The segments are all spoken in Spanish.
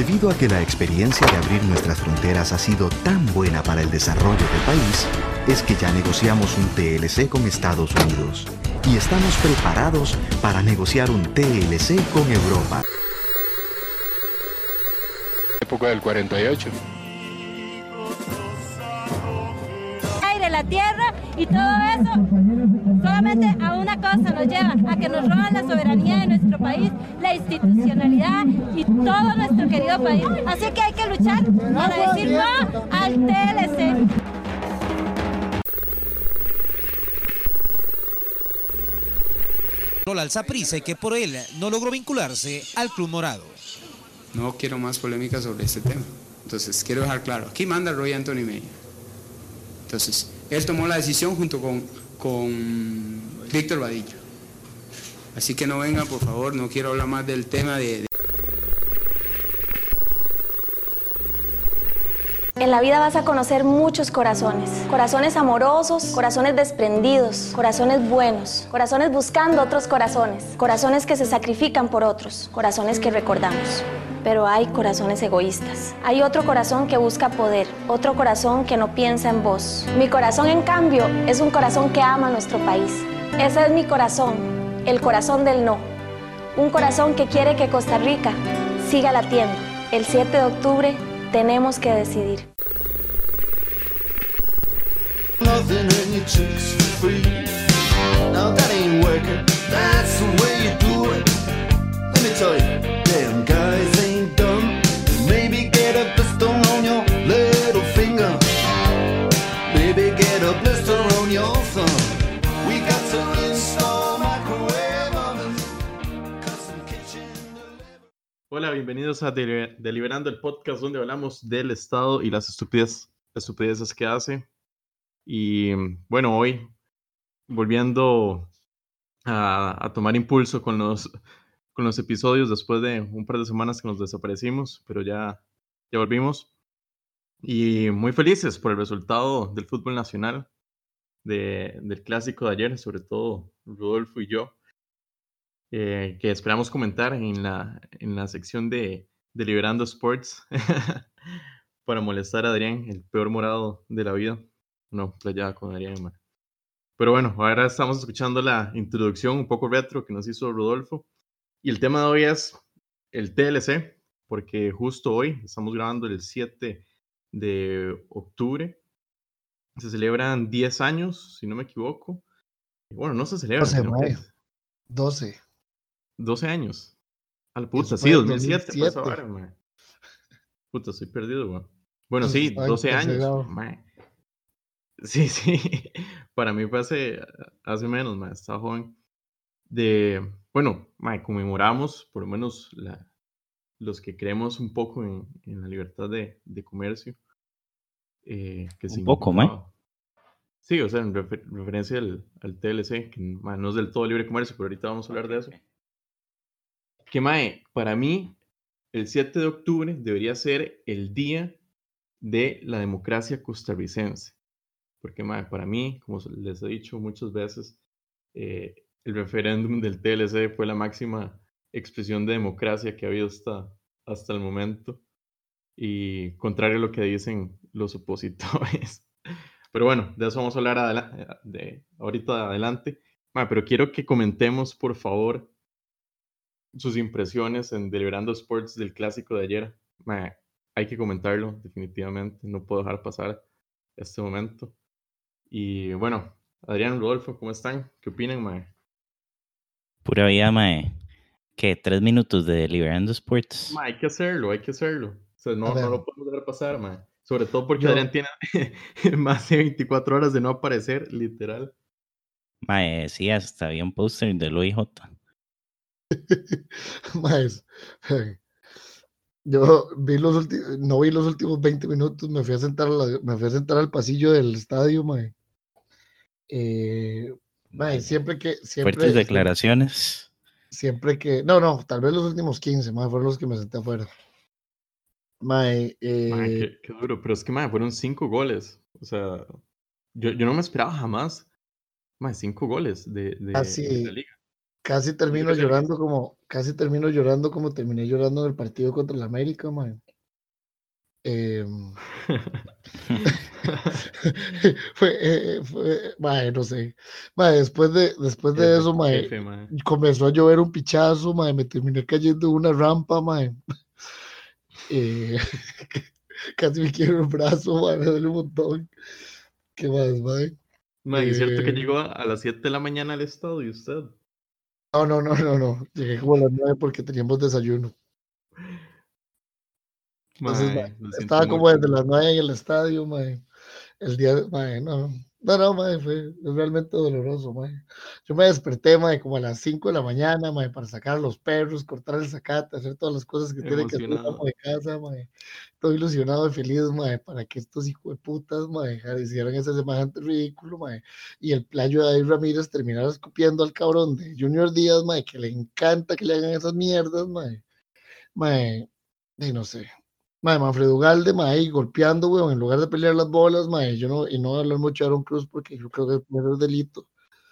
Debido a que la experiencia de abrir nuestras fronteras ha sido tan buena para el desarrollo del país, es que ya negociamos un TLC con Estados Unidos y estamos preparados para negociar un TLC con Europa. Época del 48. Aire, la tierra y todo eso solamente a una cosa nos lleva, a que nos roban la soberanía de nuestro país, la institucionalidad y todo nuestro querido país. Así que hay que luchar para decir no al TLC. Al Saprissa y que por él no logró vincularse al Club Morado. No quiero más polémica sobre este tema. Entonces, quiero dejar claro, aquí manda Roy Anthony Mejía. Entonces, él tomó la decisión junto con Víctor Vadillo. Así que no vengan, por favor, no quiero hablar más del tema de... En la vida vas a conocer muchos corazones, corazones amorosos, corazones desprendidos, corazones buenos, corazones buscando otros corazones, corazones que se sacrifican por otros, corazones que recordamos. Pero hay corazones egoístas. Hay otro corazón que busca poder, otro corazón que no piensa en vos. Mi corazón, en cambio, es un corazón que ama a nuestro país. Ese es mi corazón, el corazón del no. Un corazón que quiere que Costa Rica siga latiendo. El 7 de octubre tenemos que decidir. Nothing in your cheeks for free. Now that ain't working. That's the way you do it. Let me tell you, damn guys ain't dumb. Maybe get a blister on your little finger. Maybe get a blister on your thumb. We got to install microwave ovens, custom kitchen. Hola, bienvenidos a Deliberando, el podcast donde hablamos del Estado y las estupideces que hace. Y bueno, hoy volviendo a tomar impulso con los episodios después de un par de semanas que nos desaparecimos, pero ya volvimos. Y muy felices por el resultado del fútbol nacional, del clásico de ayer, sobre todo Rodolfo y yo, que esperamos comentar en la sección de Deliberando Sports para molestar a Adrián, el peor morado de la vida. No, playada con Adrián, man. Pero bueno, ahora estamos escuchando la introducción un poco retro que nos hizo Rodolfo. Y el tema de hoy es el TLC, porque justo hoy estamos grabando el 7 de octubre. Se celebran 10 años, si no me equivoco. Bueno, no se celebran. 12, mae. 12 años. A la puta, Después sí, del 2007. 2007. Pues ahora, man. Puta, estoy perdido, man. Bueno, sí, 12 años. Man. Sí, para mí fue hace menos, ma, estaba joven. Bueno, ma, conmemoramos, por lo menos los que creemos un poco en la libertad de comercio. Que un poco, ma. Sí, o sea, en referencia al TLC, que ma, no es del todo libre comercio, pero ahorita vamos a hablar de eso. Que, ma, para mí, el 7 de octubre debería ser el día de la democracia costarricense. Porque, ma, para mí, como les he dicho muchas veces, el referéndum del TLC fue la máxima expresión de democracia que ha habido hasta el momento. Y contrario a lo que dicen los opositores. Pero bueno, de eso vamos a hablar ahorita adelante. Ma, pero quiero que comentemos, por favor, sus impresiones en Deliberando Sports del clásico de ayer. Ma, hay que comentarlo, definitivamente. No puedo dejar pasar este momento. Y bueno, Adrián, Rodolfo, ¿cómo están? ¿Qué opinan, mae? Pura vida, mae. ¿Qué? 3 minutos de Deliberando Sports. Mae, hay que hacerlo. O sea, no lo podemos dejar pasar, mae. Sobre todo porque Adrián tiene más de 24 horas de no aparecer, literal. Mae, sí, hasta había un póster del OIJ. Mae, yo no vi los últimos 20 minutos, me fui a sentar al pasillo del estadio, mae. Siempre fuertes declaraciones. No, tal vez los últimos 15, mae, fueron los que me senté afuera. Mae, qué duro, pero es que, mae, fueron 5 goles. O sea, yo no me esperaba jamás, mae, 5 goles de la liga. Casi termino llorando como terminé llorando en el partido contra el América, mae. Mae, no sé. Mae, después de eso, mae, comenzó a llover un pichazo, mae, me terminé cayendo en una rampa, mae. Casi me quiebro el brazo, mae, me duele un montón. ¿Qué más, mae? Mae, ¿es cierto que llegó a las 7 de la mañana al estadio usted? No. Llegué como a las 9 porque teníamos desayuno. Entonces, Mae, lo siento estaba como mucho. desde las 9 en el estadio, mae. El día, mae, no, mae, fue realmente doloroso, mae. Yo me desperté, mae, como a las 5 de la mañana, mae, para sacar a los perros, cortar el zacate, hacer todas las cosas que tiene que hacer Emocionado. uno de casa, mae. Todo ilusionado y feliz, mae, para que estos hijos de putas, mae, hicieran ese semejante ridículo, mae. Y el playo de David Ramírez terminara escupiendo al cabrón de Junior Díaz, mae, que le encanta que le hagan esas mierdas, mae. Mae, y no sé. Mae, Manfredo Ugalde, mae, ahí golpeando, weón, en lugar de pelear las bolas, mae, y no hablar mucho de Aaron Cruz porque yo creo que primero es delito.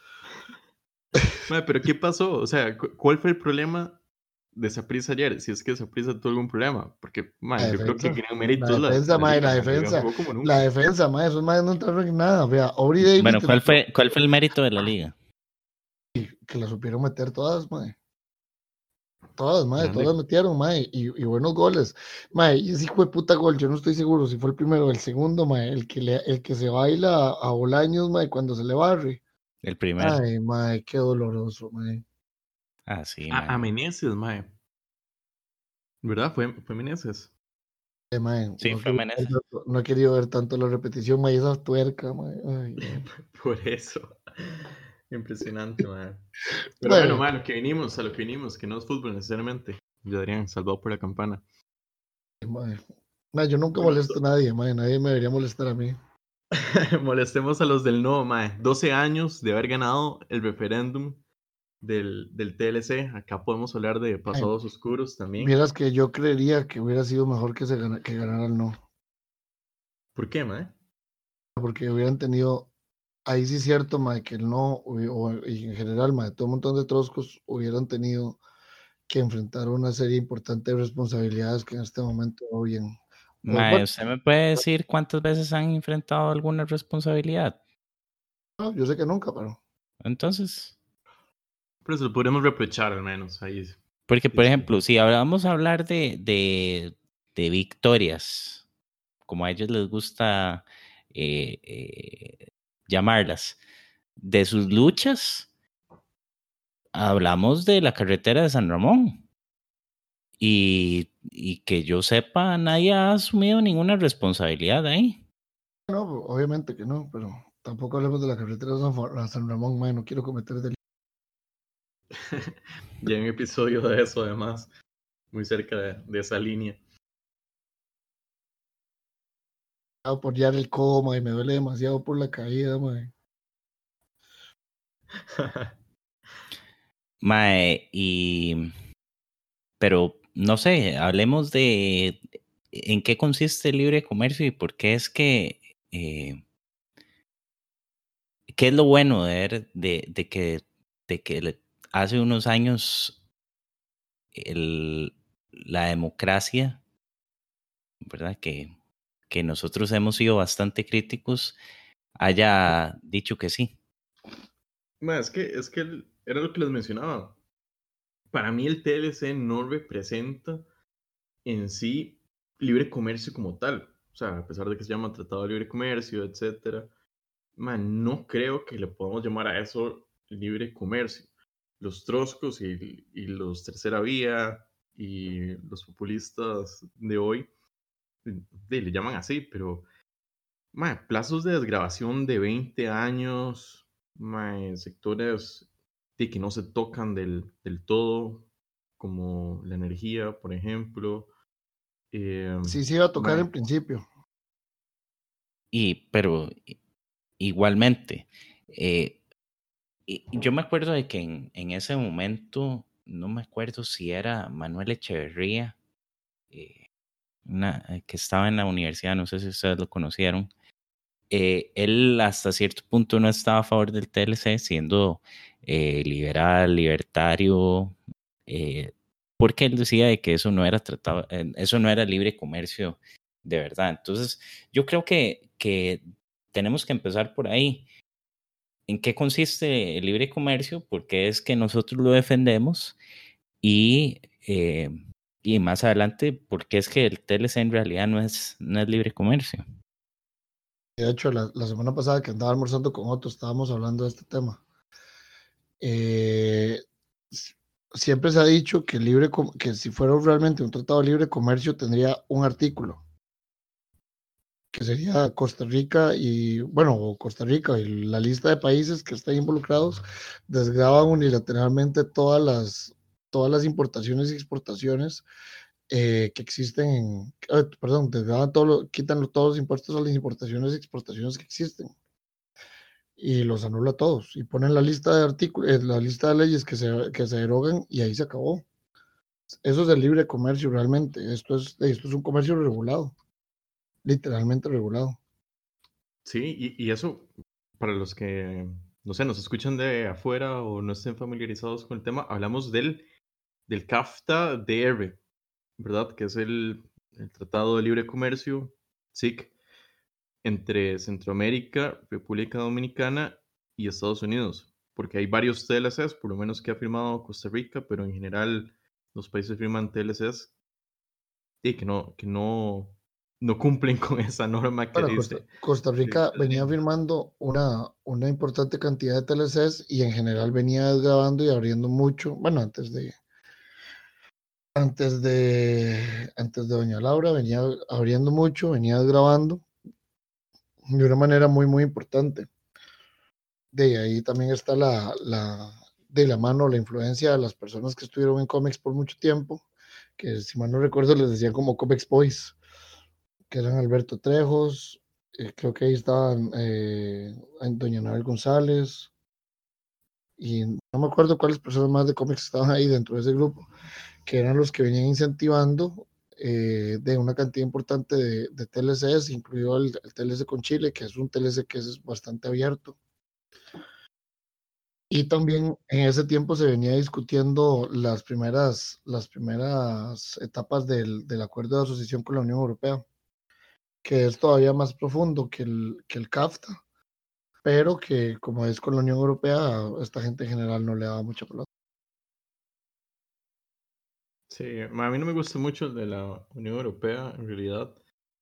Mae, pero ¿qué pasó? O sea, ¿cuál fue el problema de Saprissa ayer? Si es que Saprissa tuvo algún problema, porque, mae, yo creo que gran mérito la defensa, mae, la defensa, mae, esos maes no entraron en nada, vea, Aubrey Davis. Bueno, ¿cuál fue el mérito de la liga? Que la supieron meter todas, mae. Todas, mae, todas las metieron, mae, y buenos goles. Mae, y ese hijo de puta gol, yo no estoy seguro si fue el primero o el segundo, mae, el que se baila a Bolaños, mae, cuando se le barre. El primero. Ay, mae, qué doloroso, mae. Ah, sí, a Meneses, mae. ¿Verdad? Fue Meneses. Mae, sí, fue Meneses. No he querido ver tanto la repetición, mae, esa tuerca, mae. Ay, por eso. Impresionante, mae. Pero bueno, mae, a lo que vinimos, que no es fútbol necesariamente. Yo Adrián, salvado por la campana. Mae, yo nunca molesto a nadie, mae, nadie me debería molestar a mí. Molestemos a los del no, mae. 12 años de haber ganado el referéndum del TLC. Acá podemos hablar de pasados oscuros también. Vieras que yo creería que hubiera sido mejor que ganara el no. ¿Por qué, mae? Porque hubieran tenido, ahí sí es cierto, mae, que el no, y en general, mae, todo un montón de troscos hubieran tenido que enfrentar una serie importante de responsabilidades que en este momento oyen. Mae, ¿usted me puede decir cuántas veces han enfrentado alguna responsabilidad? No, yo sé que nunca, pero... Entonces... Pero se lo podríamos reprochar al menos ahí. Porque, por ejemplo, si vamos a hablar de victorias, como a ellos les gusta llamarlas, de sus luchas, hablamos de la carretera de San Ramón. Y que yo sepa, nadie ha asumido ninguna responsabilidad ahí. No, obviamente que no, pero tampoco hablemos de la carretera de San Ramón, man, no quiero cometer delito. Ya hay un episodio de eso, además, muy cerca de esa línea. Por ya el coma y me duele demasiado por la caída, man. Mae, pero no sé, hablemos de en qué consiste el libre comercio y por qué es que qué es lo bueno de ver de que hace unos años la democracia, ¿verdad? Que nosotros hemos sido bastante críticos, haya dicho que sí. Bueno, es que era lo que les mencionaba. Para mí el TLC no representa en sí libre comercio como tal. O sea, a pesar de que se llama Tratado de Libre Comercio, etc. No creo que le podamos llamar a eso libre comercio. Los troscos y los tercera vía y los populistas de hoy le llaman así, pero plazos de desgravación de 20 años, sectores que no se tocan del todo, como la energía, por ejemplo. Sí, se iba a tocar en principio. Pero igualmente, yo me acuerdo de que en ese momento, no me acuerdo si era Manuel Echeverría, que estaba en la universidad, no sé si ustedes lo conocieron. Él hasta cierto punto no estaba a favor del TLC, siendo liberal, libertario, porque él decía de que eso no era tratado, eso no era libre comercio de verdad. Entonces, yo creo que tenemos que empezar por ahí. ¿En qué consiste el libre comercio? ¿Por qué es que nosotros lo defendemos? Y, y más adelante, ¿por qué es que el TLC en realidad no es libre comercio? De hecho, la semana pasada que andaba almorzando con Otto, estábamos hablando de este tema. Siempre se ha dicho que, que si fuera realmente un tratado de libre comercio tendría un artículo, que sería Costa Rica y la lista de países que están involucrados desgravan unilateralmente todas las importaciones y exportaciones que existen, desgravan quitan todos los impuestos a las importaciones y exportaciones que existen y los anula todos y ponen la lista de artículos, la lista de leyes que se derogan y ahí se acabó. Eso es el libre comercio realmente. Esto es un comercio regulado, literalmente regulado. Sí, y eso, para los que, no sé, nos escuchan de afuera o no estén familiarizados con el tema, hablamos del CAFTA-DR, ¿verdad? Que es el Tratado de Libre Comercio, SIC, entre Centroamérica, República Dominicana y Estados Unidos, porque hay varios TLCs, por lo menos que ha firmado Costa Rica, pero en general los países firman TLCs y que no cumplen con esa norma que Bueno, dice. Costa Rica venía firmando una importante cantidad de TLCs y en general venía desgrabando y abriendo mucho, bueno, antes de Doña Laura venía abriendo mucho, venía desgrabando de una manera muy, muy importante. De ahí también está de la mano la influencia de las personas que estuvieron en cómics por mucho tiempo, que si mal no recuerdo les decían como Comics Boys, que eran Alberto Trejos, creo que ahí estaban Doña Anabel González, y no me acuerdo cuáles personas más de cómics estaban ahí dentro de ese grupo, que eran los que venían incentivando de una cantidad importante de TLCs, incluido el TLC con Chile, que es un TLC que es bastante abierto. Y también en ese tiempo se venía discutiendo las primeras etapas del acuerdo de asociación con la Unión Europea, que es todavía más profundo que el CAFTA, pero que como es con la Unión Europea, a esta gente en general no le daba mucha pelota. Sí, a mí no me gusta mucho el de la Unión Europea, en realidad,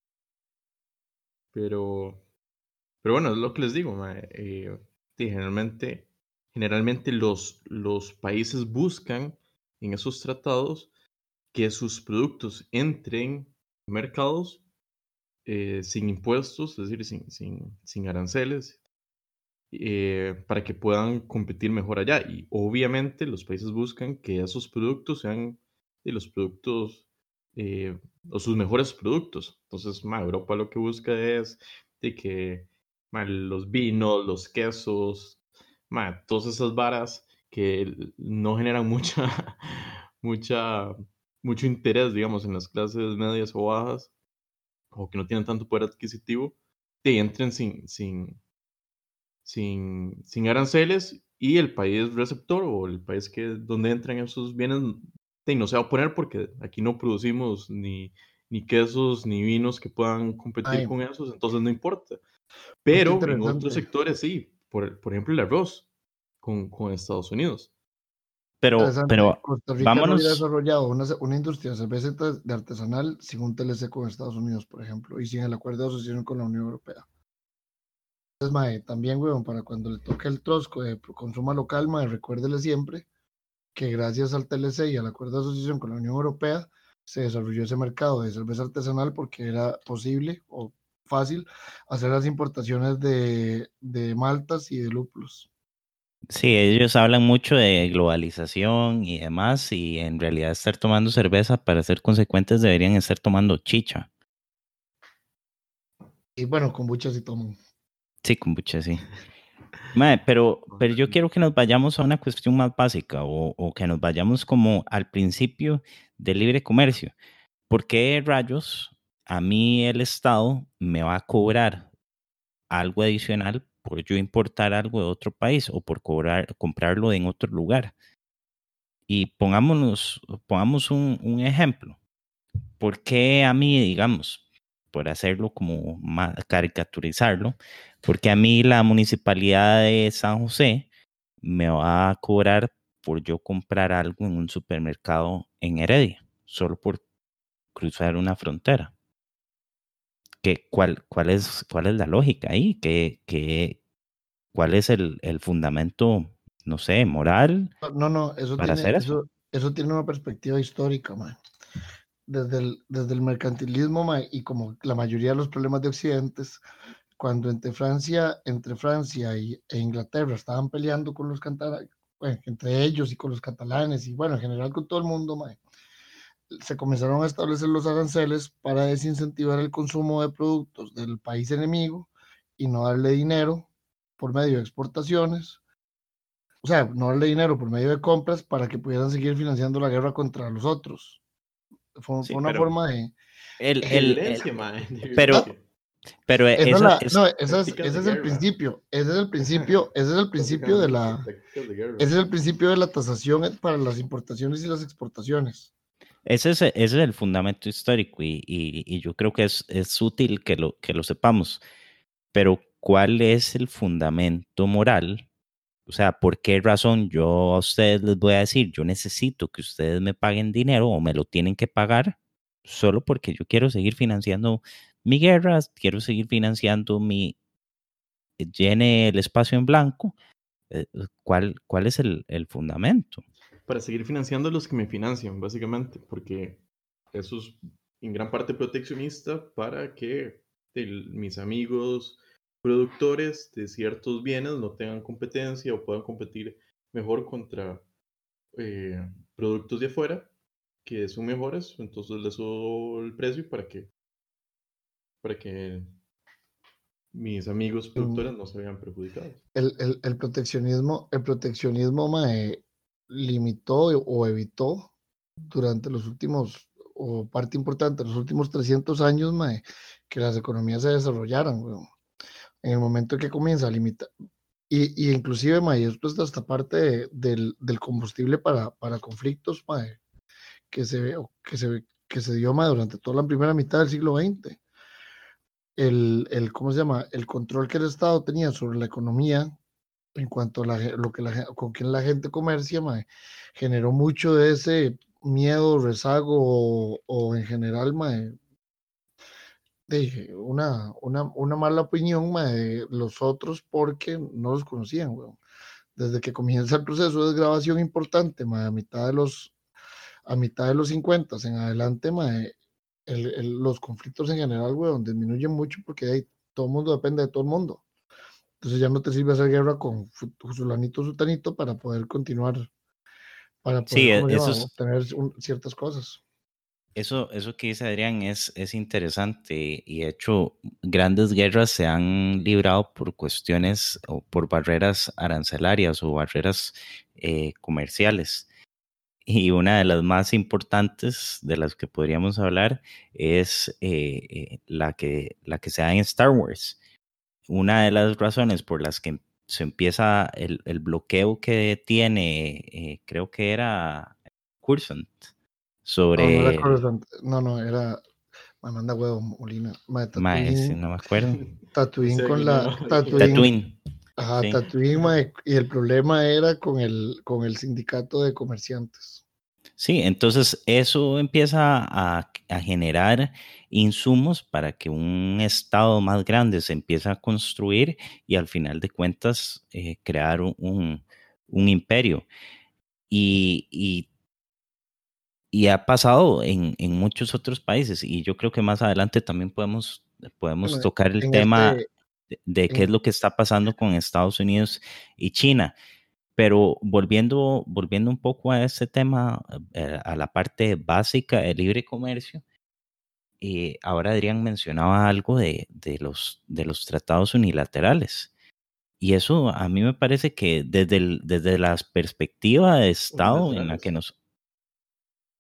pero, pero bueno, es lo que les digo, sí, generalmente los países buscan en esos tratados que sus productos entren a mercados sin impuestos, es decir, sin aranceles, para que puedan competir mejor allá. Y obviamente los países buscan que esos productos sean de los productos o sus mejores productos. Entonces, Europa lo que busca es de que los vinos, los quesos, todas esas varas que no generan mucha, mucho interés, digamos, en las clases medias o bajas, o que no tienen tanto poder adquisitivo, que entren sin aranceles y el país receptor o el país donde entran esos bienes no se va a oponer porque aquí no producimos ni quesos ni vinos que puedan competir con esos, entonces no importa. Pero en otros sectores sí, por ejemplo el arroz con Estados Unidos. Pero Costa Rica vámonos. No hubiera desarrollado una industria de cerveza de artesanal sin un TLC con Estados Unidos, por ejemplo, y sin el acuerdo de asociación con la Unión Europea. Entonces, mae, también, weón, para cuando le toque el trosco de consuma local, mae, recuérdele siempre que gracias al TLC y al acuerdo de asociación con la Unión Europea se desarrolló ese mercado de cerveza artesanal porque era posible o fácil hacer las importaciones de maltas y de lúpulos. Sí, ellos hablan mucho de globalización y demás, y en realidad estar tomando cerveza, para ser consecuentes, deberían estar tomando chicha. Y bueno, kombucha sí toman. Sí, kombucha, sí. Pero yo quiero que nos vayamos a una cuestión más básica o que nos vayamos como al principio del libre comercio. ¿Por qué rayos a mí el Estado me va a cobrar algo adicional por yo importar algo de otro país o por comprarlo en otro lugar. Y pongamos un ejemplo. ¿Por qué a mí, digamos, por hacerlo como caricaturizarlo, porque a mí la municipalidad de San José me va a cobrar por yo comprar algo en un supermercado en Heredia, solo por cruzar una frontera? ¿Cuál es la lógica ahí? ¿Cuál es el fundamento, no sé, moral No, eso para tiene, hacer eso? eso tiene una perspectiva histórica, man. Desde el mercantilismo, man, y como la mayoría de los problemas de Occidentes, cuando entre Francia e Inglaterra estaban peleando con los catalanes, bueno, entre ellos y con los catalanes, y bueno, en general con todo el mundo, man, se comenzaron a establecer los aranceles para desincentivar el consumo de productos del país enemigo y no darle dinero por medio de exportaciones, o sea, no darle dinero por medio de compras para que pudieran seguir financiando la guerra contra los otros. Fue Sí, una pero forma de... Evidencia, mae, de pero, evidencia. pero Ese es el principio, ese es el principio de la... Tácticas de guerra. Ese es el principio de la tasación para las importaciones y las exportaciones. ese es el fundamento histórico y yo creo que es útil que lo sepamos. Pero ¿cuál es el fundamento moral? O sea, ¿por qué razón yo a ustedes les voy a decir, yo necesito que ustedes me paguen dinero o me lo tienen que pagar solo porque yo quiero seguir financiando mi guerra, quiero seguir financiando llene el espacio en blanco? ¿Cuál es el fundamento? Para seguir financiando a los que me financian, básicamente, porque eso es en gran parte proteccionista para que mis amigos productores de ciertos bienes no tengan competencia o puedan competir mejor contra productos de afuera que son mejores, entonces les subo el precio para que mis amigos productores no se vean perjudicados. El proteccionismo mae, limitó o evitó durante los últimos, o parte importante de los últimos 300 años, mae, que las economías se desarrollaran, weón. En el momento en que comienza a limitar, y inclusive, mae, esto es hasta parte del combustible para conflictos, mae, que se dio, mae, durante toda la primera mitad del siglo XX. ¿Cómo se llama? El control que el Estado tenía sobre la economía en cuanto a con quién la gente comercia, mae, generó mucho de ese miedo, rezago o en general, mae, una mala opinión, mae, de los otros porque no los conocían, weón. Desde que comienza el proceso de desgravación importante, mae, a mitad de los 50 en adelante, mae, los conflictos en general, weón, disminuyen mucho porque todo el mundo depende de todo el mundo. Entonces ya no te sirve hacer guerra con fulanito, sutanito para poder continuar, para poder obtener ciertas cosas. Eso que dice Adrián es interesante y de hecho grandes guerras se han librado por cuestiones o por barreras arancelarias o barreras comerciales. Y una de las más importantes de las que podríamos hablar es la que se da en Star Wars. Una de las razones por las que se empieza el bloqueo que tiene, creo que era Coruscant, sobre... No, era Manda Huevo, Molina. Tatooine, no me acuerdo. Tatooine con Tatooine. Ajá, Sí. Tatooine, y el problema era con el sindicato de comerciantes. Sí, entonces eso empieza a generar insumos para que un estado más grande se empiece a construir y al final de cuentas crear un imperio. Y ha pasado en muchos otros países y yo creo que más adelante también podemos tocar el tema de qué es lo que está pasando con Estados Unidos y China. Pero volviendo un poco a este tema, a la parte básica del libre comercio, ahora Adrián mencionaba algo de los tratados unilaterales. Y eso a mí me parece que desde la perspectiva de Estado en la que nos...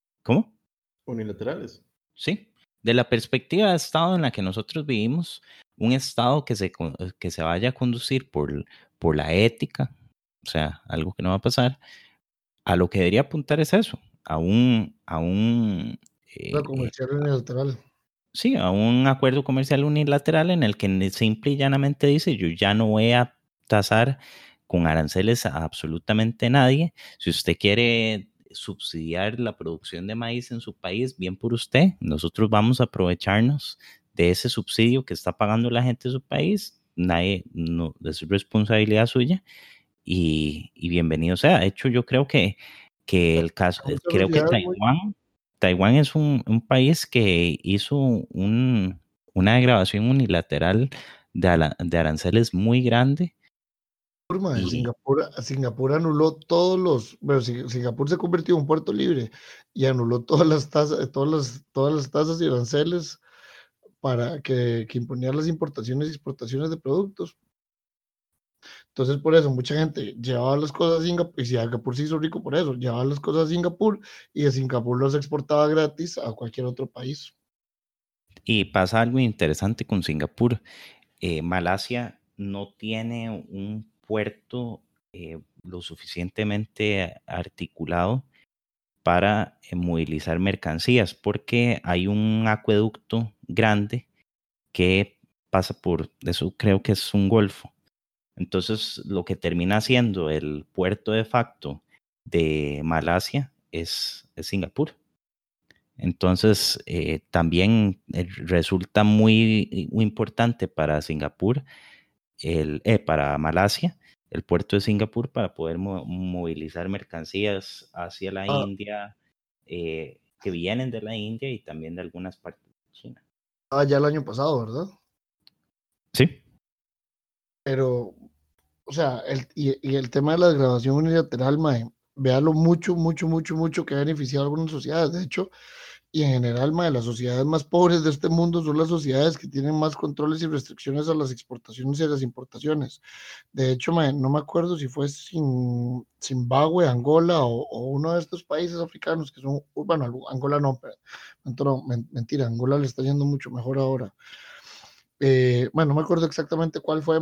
¿Cómo? Unilaterales. Sí, de la perspectiva de Estado en la que nosotros vivimos, un Estado que se vaya a conducir por la ética, o sea, algo que no va a pasar, a lo que debería apuntar es eso, a un comercial unilateral. sí, a un acuerdo comercial unilateral en el que simple y llanamente dice, yo ya no voy a tasar con aranceles a absolutamente nadie. Si usted quiere subsidiar la producción de maíz en su país, bien por usted. Nosotros vamos a aprovecharnos de ese subsidio que está pagando la gente de su país. Nadie, no, es responsabilidad suya. Y bienvenido sea. De hecho, yo creo que el caso, creo que Taiwán es un país que hizo una degradación unilateral de aranceles muy grande. Singapur anuló todos los, bueno, Singapur se convirtió en un puerto libre y anuló todas las tasas y aranceles para que imponían las importaciones y exportaciones de productos. Entonces, por eso, mucha gente llevaba las cosas a Singapur, y Singapur se hizo rico por eso, llevaba las cosas a Singapur y de Singapur los exportaba gratis a cualquier otro país. Y pasa algo interesante con Singapur. Malasia no tiene un puerto lo suficientemente articulado para movilizar mercancías, porque hay un acueducto grande que pasa por, eso creo que es un golfo. Entonces, lo que termina siendo el puerto de facto de Malasia es Singapur. Entonces, también resulta muy importante para Singapur, para Malasia, el puerto de Singapur, para poder movilizar mercancías hacia la India, que vienen de la India y también de algunas partes de China. Ya el año pasado, ¿verdad? Sí. Pero, o sea, el tema de la degradación unilateral, véalo mucho que ha beneficiado a algunas sociedades. De hecho, y en general, las sociedades más pobres de este mundo son las sociedades que tienen más controles y restricciones a las exportaciones y a las importaciones. De hecho, no me acuerdo si fue Zimbabue, Angola o uno de estos países africanos que son, bueno, Angola no, pero mentira, Angola le está yendo mucho mejor ahora. Bueno, no me acuerdo exactamente cuál fue,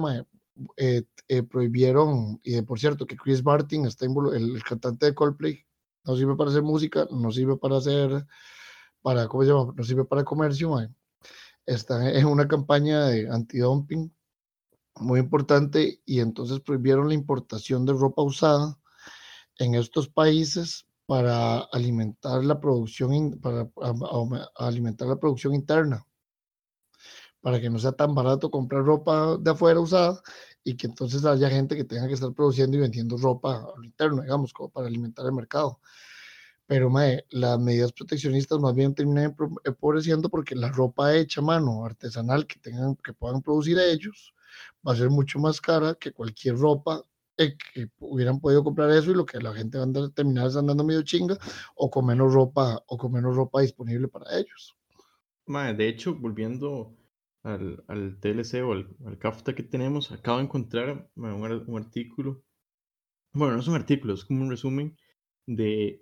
prohibieron, y por cierto que Chris Martin está el cantante de Coldplay, no sirve para hacer música, no sirve para hacer... ¿cómo se llama? No sirve para comercio, está en una campaña de antidumping muy importante y entonces prohibieron la importación de ropa usada en estos países para alimentar la producción, alimentar la producción interna, para que no sea tan barato comprar ropa de afuera usada y que entonces haya gente que tenga que estar produciendo y vendiendo ropa a lo interno, digamos, como para alimentar el mercado. Pero las medidas proteccionistas más bien terminan empobreciendo porque la ropa hecha a mano, artesanal, que puedan producir ellos, va a ser mucho más cara que cualquier ropa que hubieran podido comprar eso, y lo que la gente va a terminar es andando medio chinga o con menos ropa disponible para ellos. De hecho, volviendo al TLC o al CAFTA que tenemos, acabo de encontrar un artículo. Bueno, no es un artículo, es como un resumen de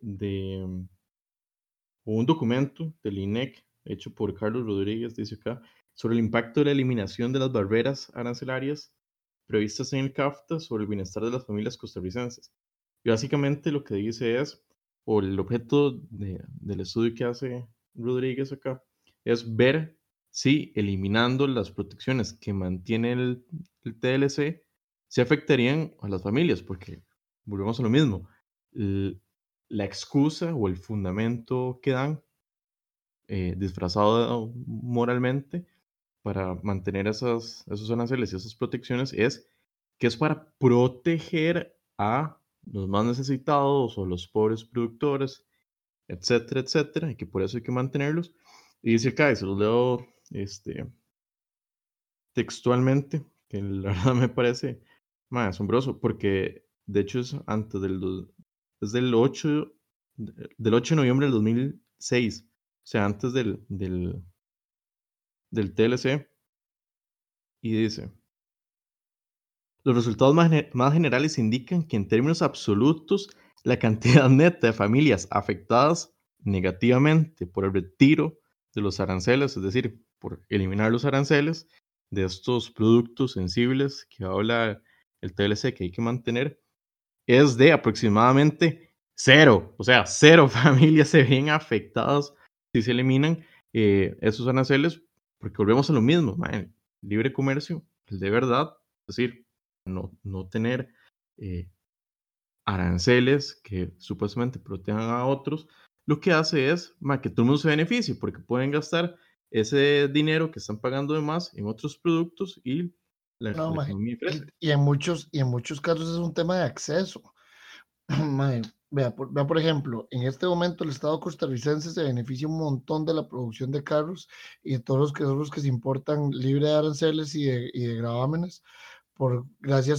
un documento del INEC hecho por Carlos Rodríguez, dice acá, sobre el impacto de la eliminación de las barreras arancelarias previstas en el CAFTA sobre el bienestar de las familias costarricenses. Y básicamente lo que dice es, o el objeto del estudio que hace Rodríguez acá, es ver si eliminando las protecciones que mantiene el TLC, se afectarían a las familias, porque volvemos a lo mismo. La excusa o el fundamento que dan, disfrazado moralmente, para mantener esos aranceles y esas protecciones es que es para proteger a los más necesitados o los pobres productores, etcétera, etcétera, y que por eso hay que mantenerlos. Y dice acá, y se los leo textualmente, que la verdad me parece asombroso, porque de hecho es antes es del 8 de noviembre del 2006, o sea, antes del TLC, y dice: los resultados más generales indican que en términos absolutos la cantidad neta de familias afectadas negativamente por el retiro de los aranceles, es decir, por eliminar los aranceles, de estos productos sensibles que habla el TLC que hay que mantener es de aproximadamente cero, o sea, cero familias se ven afectadas si se eliminan esos aranceles, porque volvemos a lo mismo, man, libre comercio, el de verdad, es decir, no tener aranceles que supuestamente protejan a otros, lo que hace es que todo el mundo se beneficie, porque pueden gastar ese dinero que están pagando de más en otros productos y la No, mae, economía crece. y en muchos casos es un tema de acceso. Mae, vea, por ejemplo, en este momento el Estado costarricense se beneficia un montón de la producción de carros y de todos los carros que se importan libre de aranceles y de gravámenes gracias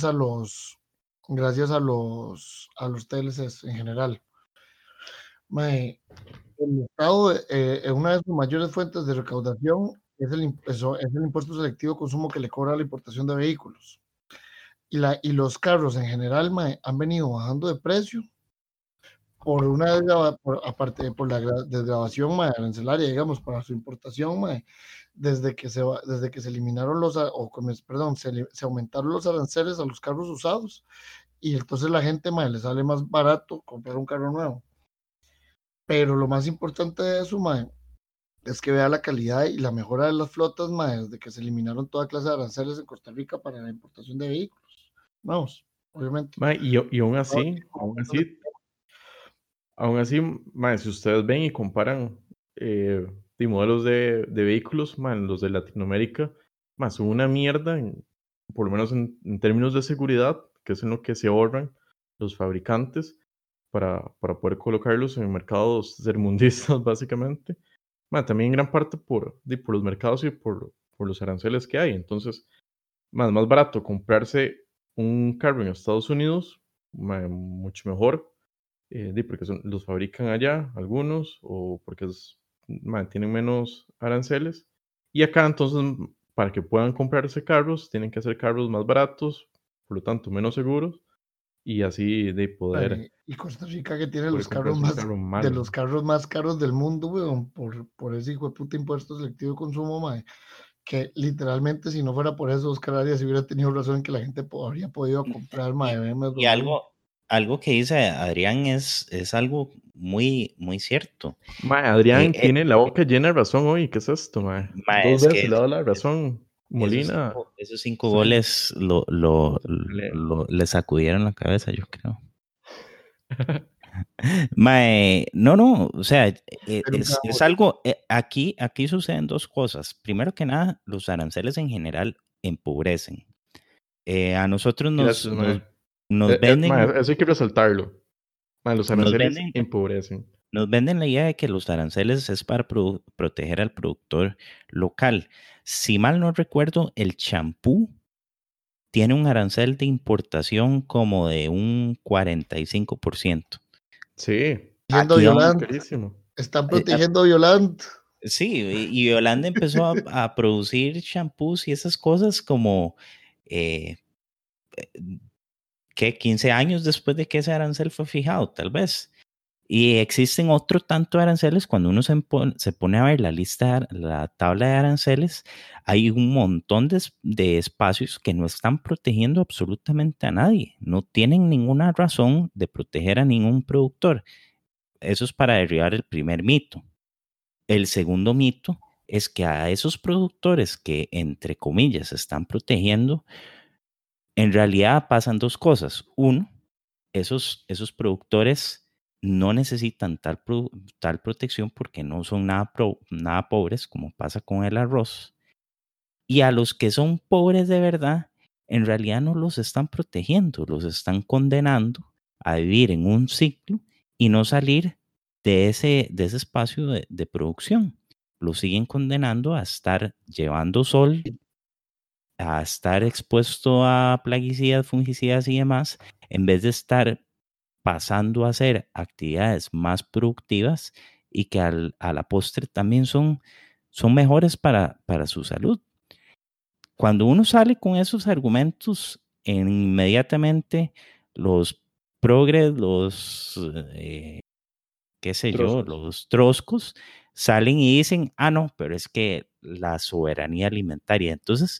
a los TLCs en general. Mae, el Estado, una de sus mayores fuentes de recaudación es es el impuesto selectivo de consumo que le cobra la importación de vehículos. Y los carros en general, mae, han venido bajando de precio aparte por la desgravación, mae, arancelaria, digamos, para su importación, mae, desde que se eliminaron se aumentaron los aranceles a los carros usados y entonces la gente, mae, le sale más barato comprar un carro nuevo. Pero lo más importante de eso, mae, es que vea la calidad y la mejora de las flotas, mae, desde que se eliminaron toda clase de aranceles en Costa Rica para la importación de vehículos. Vamos, obviamente. Y aún así, si ustedes ven y comparan de modelos de vehículos, los de Latinoamérica, son una mierda, por lo menos en términos de seguridad, que es en lo que se ahorran los fabricantes para poder colocarlos en mercados tercermundistas, básicamente. También en gran parte por los mercados y por los aranceles que hay. Entonces, más barato comprarse un carro en Estados Unidos, mucho mejor, porque los fabrican allá algunos, o porque tienen menos aranceles. Y acá entonces, para que puedan comprarse carros, tienen que hacer carros más baratos, por lo tanto menos seguros, y así de poder... Y Costa Rica que tiene los carros de los carros más caros del mundo, weón, por ese hijo de puta impuesto selectivo de consumo, mae, que literalmente si no fuera por eso, Oscar Arias hubiera tenido razón en que la gente habría podido comprar, mae, BMW. Y algo que dice Adrián es algo muy, muy cierto. Adrián tiene la boca llena de razón hoy. ¿Qué es esto, mae? Dos veces le he dado la razón. Molina. Esos 5 goles le sacudieron la cabeza, yo creo. Mae, no, o sea, es algo, aquí suceden dos cosas. Primero que nada, los aranceles en general empobrecen. A nosotros nos venden... eso hay que resaltarlo. Los aranceles empobrecen. Nos venden la idea de que los aranceles es para proteger al productor local. Si mal no recuerdo, el champú tiene un arancel de importación como de un 45%. Sí. Están protegiendo a Violant. Sí, y Violant empezó a producir champús y esas cosas como... ¿qué? 15 años después de que ese arancel fue fijado, tal vez. Y existen otro tanto de aranceles. Cuando uno se pone a ver la tabla de aranceles, hay un montón de espacios que no están protegiendo absolutamente a nadie. No tienen ninguna razón de proteger a ningún productor. Eso es para derribar el primer mito. El segundo mito es que a esos productores que, entre comillas, se están protegiendo, en realidad pasan dos cosas. Uno, esos productores no necesitan tal protección porque no son nada pobres, como pasa con el arroz. Y a los que son pobres de verdad, en realidad no los están protegiendo, los están condenando a vivir en un ciclo y no salir de ese espacio de producción. Los siguen condenando a estar llevando sol, a estar expuesto a plaguicidas, fungicidas y demás, en vez de estar pasando a hacer actividades más productivas y que a la postre también son mejores para su salud. Cuando uno sale con esos argumentos, inmediatamente los progres, los troscos salen y dicen, no, pero es que la soberanía alimentaria. Entonces,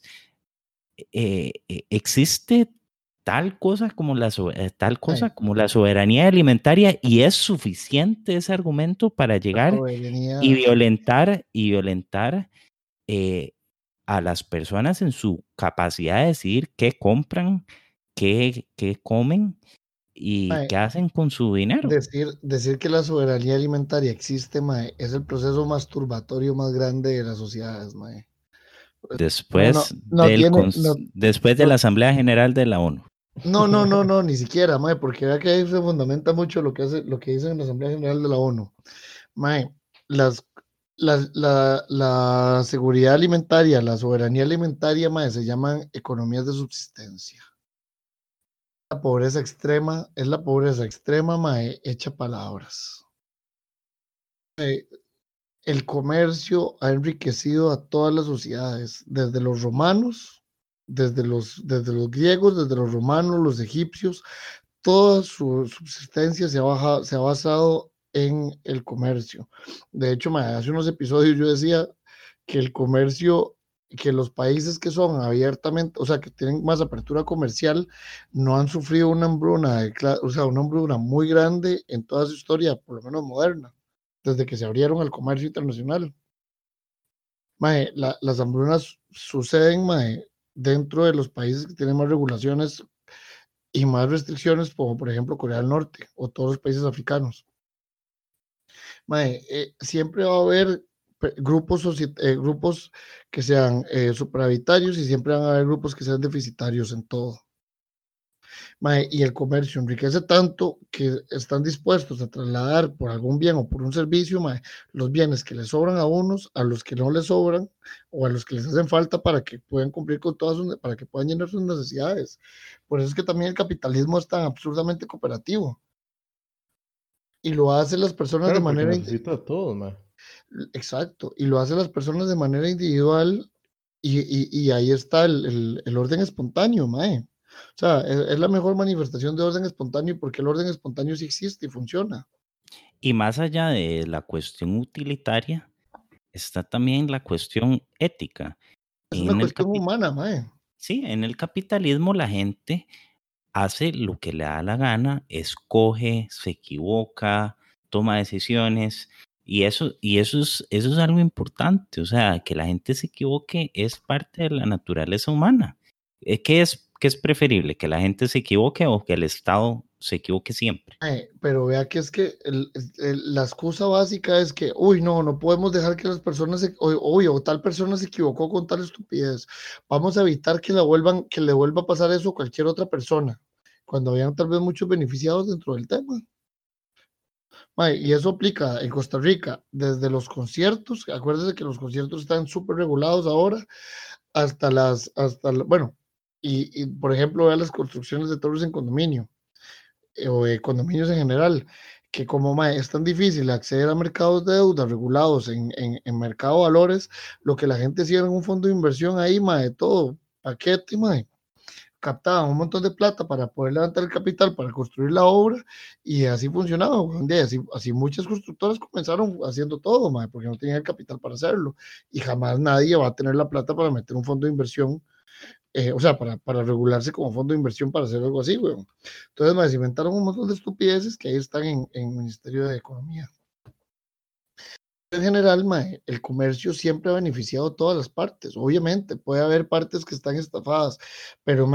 existe tal cosa como la soberanía alimentaria y es suficiente ese argumento para llegar y violentar a las personas en su capacidad de decidir qué compran, qué comen y qué hacen con su dinero. Decir que la soberanía alimentaria existe, mae, es el proceso masturbatorio más grande de las sociedades, mae. Después de la Asamblea General de la ONU. No, ni siquiera, mae, porque vea que ahí se fundamenta mucho lo que dicen en la Asamblea General de la ONU. Mae, la seguridad alimentaria, la soberanía alimentaria, mae, se llaman economías de subsistencia. La pobreza extrema, es la pobreza extrema, mae, hecha palabras. El comercio ha enriquecido a todas las sociedades, desde los romanos, desde los griegos, desde los romanos, los egipcios, toda su subsistencia se ha basado en el comercio. De hecho, hace unos episodios yo decía que el comercio, que los países que son abiertamente, o sea, que tienen más apertura comercial, no han sufrido una hambruna muy grande en toda su historia, por lo menos moderna, desde que se abrieron al comercio internacional. Las hambrunas suceden, dentro de los países que tienen más regulaciones y más restricciones, como por ejemplo Corea del Norte o todos los países africanos. Siempre va a haber grupos que sean superavitarios y siempre van a haber grupos que sean deficitarios en todo. Y el comercio enriquece tanto que están dispuestos a trasladar por algún bien o por un servicio los bienes que les sobran a unos, a los que no les sobran o a los que les hacen falta para que puedan cumplir con para que puedan llenar sus necesidades. Por eso es que también el capitalismo es tan absurdamente cooperativo. Y lo hacen las personas de manera... necesita todo, Exacto, y lo hacen las personas de manera individual y ahí está el orden espontáneo, O sea, es la mejor manifestación de orden espontáneo porque el orden espontáneo sí existe y funciona. Y más allá de la cuestión utilitaria, está también la cuestión ética. Es una cuestión humana, Sí, en el capitalismo la gente hace lo que le da la gana, escoge, se equivoca, toma decisiones y eso es algo importante. O sea, que la gente se equivoque es parte de la naturaleza humana. ¿Qué es preferible? ¿Que la gente se equivoque o que el Estado se equivoque siempre? Pero vea que es que la excusa básica es que, no podemos dejar que las personas, o tal persona se equivocó con tal estupidez. Vamos a evitar que le vuelva a pasar eso a cualquier otra persona, cuando habían tal vez muchos beneficiados dentro del tema. Y eso aplica en Costa Rica, desde los conciertos, acuérdense que los conciertos están súper regulados ahora, y por ejemplo, vean las construcciones de torres en condominio, o de condominios en general, que como es tan difícil acceder a mercados de deuda regulados en mercado de valores, lo que la gente cierra en un fondo de inversión ahí, de todo paquete, captaban un montón de plata para poder levantar el capital para construir la obra y así funcionaba. Así muchas constructoras comenzaron haciendo todo, porque no tenían el capital para hacerlo y jamás nadie va a tener la plata para meter un fondo de inversión, para regularse como fondo de inversión para hacer algo así, güey. Entonces, se inventaron un montón de estupideces que ahí están en el Ministerio de Economía. En general, el comercio siempre ha beneficiado a todas las partes. Obviamente, puede haber partes que están estafadas, pero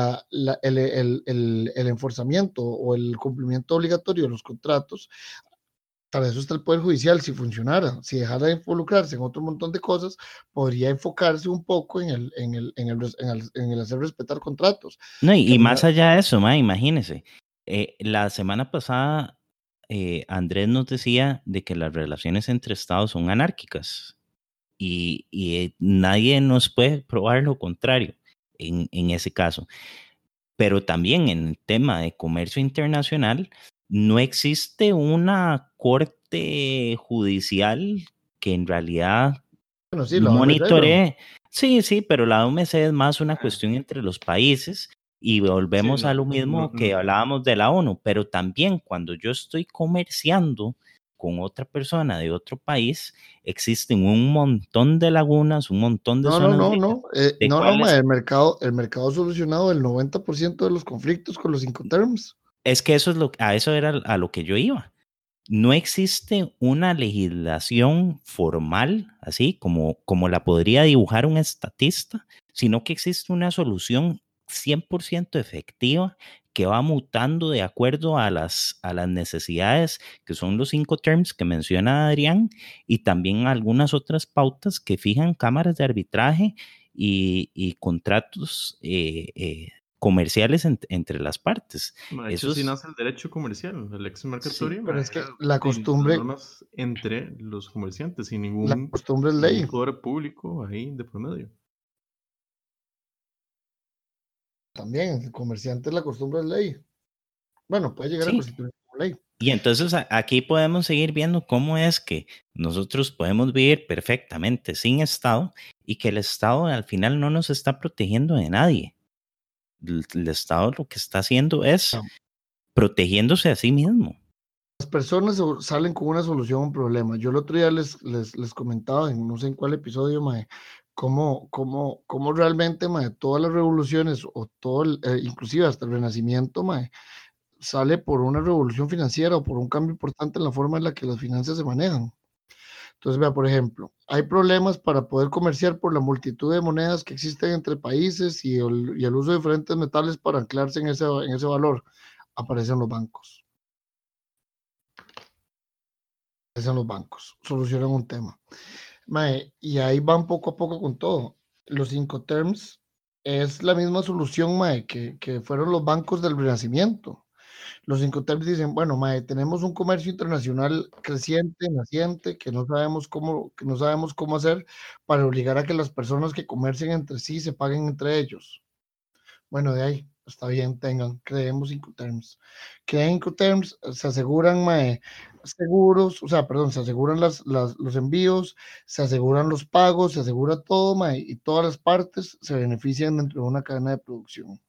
el enforzamiento o el cumplimiento obligatorio de los contratos, para eso está el Poder Judicial. Si funcionara, si dejara de involucrarse en otro montón de cosas, podría enfocarse un poco en el hacer respetar contratos. No, y más allá de eso, imagínese, la semana pasada Andrés nos decía de que las relaciones entre estados son anárquicas y nadie nos puede probar lo contrario en ese caso. Pero también en el tema de comercio internacional no existe una corte judicial que en realidad monitoree. Sí, pero la OMC es más una cuestión entre los países. Y volvemos a lo mismo que hablábamos de la ONU, pero también cuando yo estoy comerciando con otra persona de otro país, existen un montón de lagunas, un montón de No, zonas no, grises, no, de no, cuáles. el mercado ha solucionado el 90% de los conflictos con los Incoterms. Es que a eso era a lo que yo iba. No existe una legislación formal, así como la podría dibujar un estatista, sino que existe una solución 100% efectiva que va mutando de acuerdo a las necesidades, que son los 5 terms que menciona Adrián, y también algunas otras pautas que fijan cámaras de arbitraje y contratos comerciales entre las partes. De hecho, si nace el derecho comercial, el ex mercatorio, Pero es que era la las costumbre, normas entre los comerciantes, sin la ningún costumbre es ley. poder público ahí de por medio. También, el comerciante la costumbre es ley. Bueno, puede llegar a Sí. constituir como ley. Y entonces aquí podemos seguir viendo cómo es que nosotros podemos vivir perfectamente sin Estado y que el Estado al final no nos está protegiendo de nadie. El Estado lo que está haciendo es protegiéndose a sí mismo. Las personas salen con una solución a un problema. Yo el otro día les comentaba, en no sé en cuál episodio, mae, cómo realmente, mae, todas las revoluciones o inclusive hasta el Renacimiento, mae, sale por una revolución financiera o por un cambio importante en la forma en la que las finanzas se manejan. Entonces, vea, por ejemplo, hay problemas para poder comerciar por la multitud de monedas que existen entre países y el uso de diferentes metales para anclarse en ese valor. Aparecen los bancos. Solucionan un tema. Mae, y ahí van poco a poco con todo. Los Incoterms es la misma solución, mae, que fueron los bancos del Renacimiento. Los Incoterms dicen, bueno, mae, tenemos un comercio internacional creciente, naciente, que no sabemos cómo hacer para obligar a que las personas que comercien entre sí se paguen entre ellos. Bueno, de ahí, está bien, creemos Incoterms. Creen Incoterms, se aseguran, mae, seguros, se aseguran los envíos, se aseguran los pagos, se asegura todo, mae, y todas las partes se benefician dentro de una cadena de producción.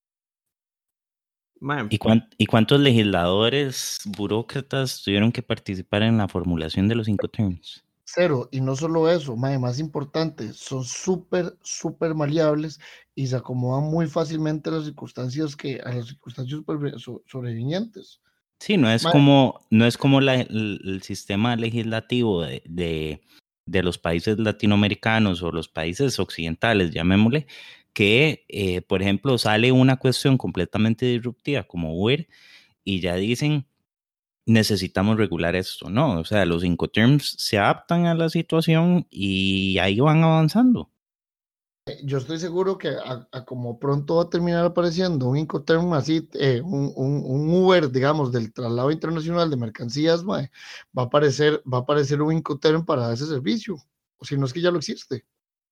¿Y cuántos legisladores, burócratas tuvieron que participar en la formulación de los Incoterms? Cero, y no solo eso, mae, más importante, son súper maleables y se acomodan muy fácilmente a las circunstancias sobrevinientes. Sí, no es como el sistema legislativo de los países latinoamericanos o los países occidentales, llamémosle, que, por ejemplo, sale una cuestión completamente disruptiva como Uber y ya dicen, necesitamos regular esto, ¿no? O sea, los Incoterms se adaptan a la situación y ahí van avanzando. Yo estoy seguro que a como pronto va a terminar apareciendo un Incoterm así, un Uber, digamos, del traslado internacional de mercancías, mae, va a aparecer un Incoterm para ese servicio, o si no es que ya lo existe.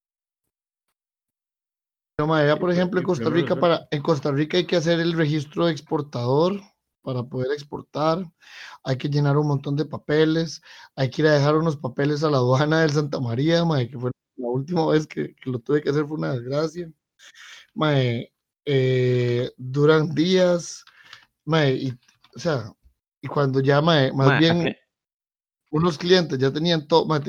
Por ejemplo, en Costa Rica hay que hacer el registro de exportador para poder exportar, hay que llenar un montón de papeles, hay que ir a dejar unos papeles a la aduana del Santa María, mae, que fue la última vez que lo tuve que hacer, fue una desgracia. Mae, duran días, mae, y cuando ya, mae, más bien, unos clientes ya tenían todo, mae,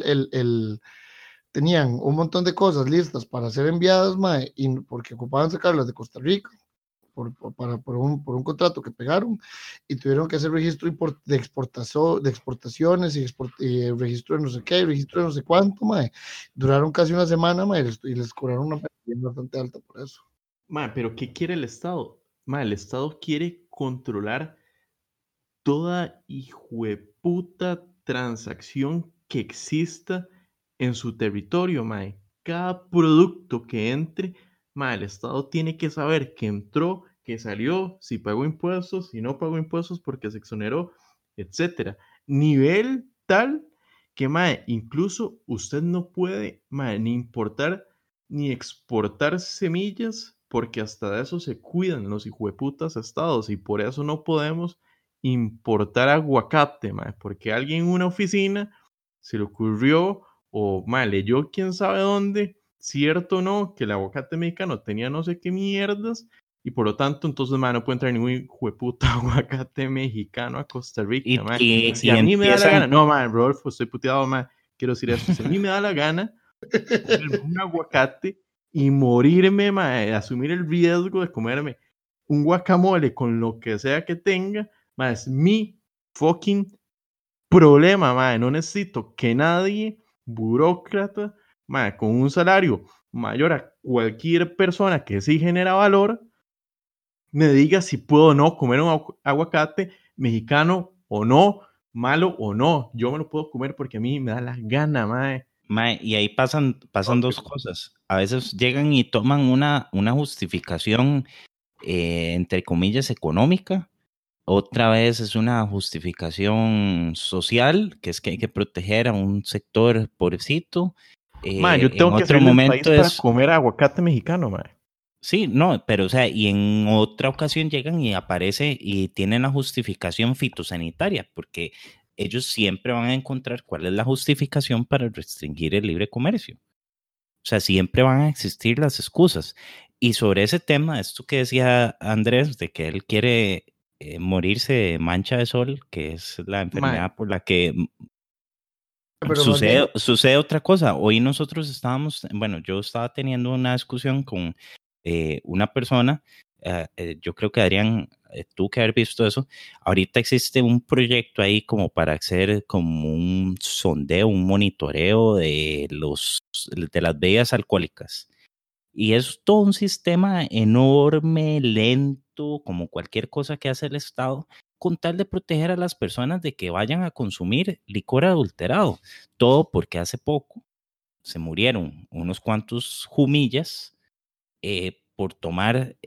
tenían un montón de cosas listas para ser enviadas, mae, y porque ocupaban sacarlas de Costa Rica por un contrato que pegaron y tuvieron que hacer registro de exportaciones y registro de no sé qué, registro de no sé cuánto, mae. Duraron casi una semana, mae, y les cobraron una pensión bastante alta por eso. Mae, pero ¿qué quiere el Estado? Mae, el Estado quiere controlar toda hijueputa transacción que exista en su territorio, mae. Cada producto que entre, mae, el Estado tiene que saber que entró, que salió, si pagó impuestos, si no pagó impuestos porque se exoneró, etcétera. Nivel tal que, mae, incluso usted no puede, mae, ni importar ni exportar semillas porque hasta de eso se cuidan los hijueputas estados y por eso no podemos importar aguacate, mae, porque alguien en una oficina se le ocurrió o mae, leyó quién sabe dónde, cierto o no, que el aguacate mexicano tenía no sé qué mierdas y por lo tanto, entonces, mae, no puede entrar ningún hijueputa aguacate mexicano a Costa Rica, mae. Si a mí me da la gana, no, mae, Rodolfo, estoy puteado, mae, quiero decir esto, si a mí me da la gana comerme un aguacate y morirme, mae, asumir el riesgo de comerme un guacamole con lo que sea que tenga, mae, es mi fucking problema, mae. No necesito que nadie, burócrata, mae, con un salario mayor a cualquier persona que sí genera valor, me diga si puedo o no comer un aguacate mexicano o no, malo o no. Yo me lo puedo comer porque a mí me da la gana, mae. Mae, y ahí pasan dos cosas. A veces llegan y toman una justificación, entre comillas, económica. Otra vez es una justificación social, que es que hay que proteger a un sector pobrecito. Mae, yo tengo En que otro salir del país momento para es... comer aguacate mexicano, mae. Sí, no, pero o sea, y en otra ocasión llegan y aparece y tienen la justificación fitosanitaria, porque ellos siempre van a encontrar cuál es la justificación para restringir el libre comercio. O sea, siempre van a existir las excusas. Y sobre ese tema, esto que decía Andrés, de que él quiere morirse de mancha de sol, que es la enfermedad por la que Pero más bien, sucede otra cosa. Hoy nosotros estábamos, bueno, yo estaba teniendo una discusión con una persona, yo creo que Adrián, tú que haber visto eso, ahorita existe un proyecto ahí como para hacer como un sondeo, un monitoreo de las bebidas alcohólicas. Y es todo un sistema enorme, lento, como cualquier cosa que hace el Estado, con tal de proteger a las personas de que vayan a consumir licor adulterado. Todo porque hace poco se murieron unos cuantos jumillas por tomar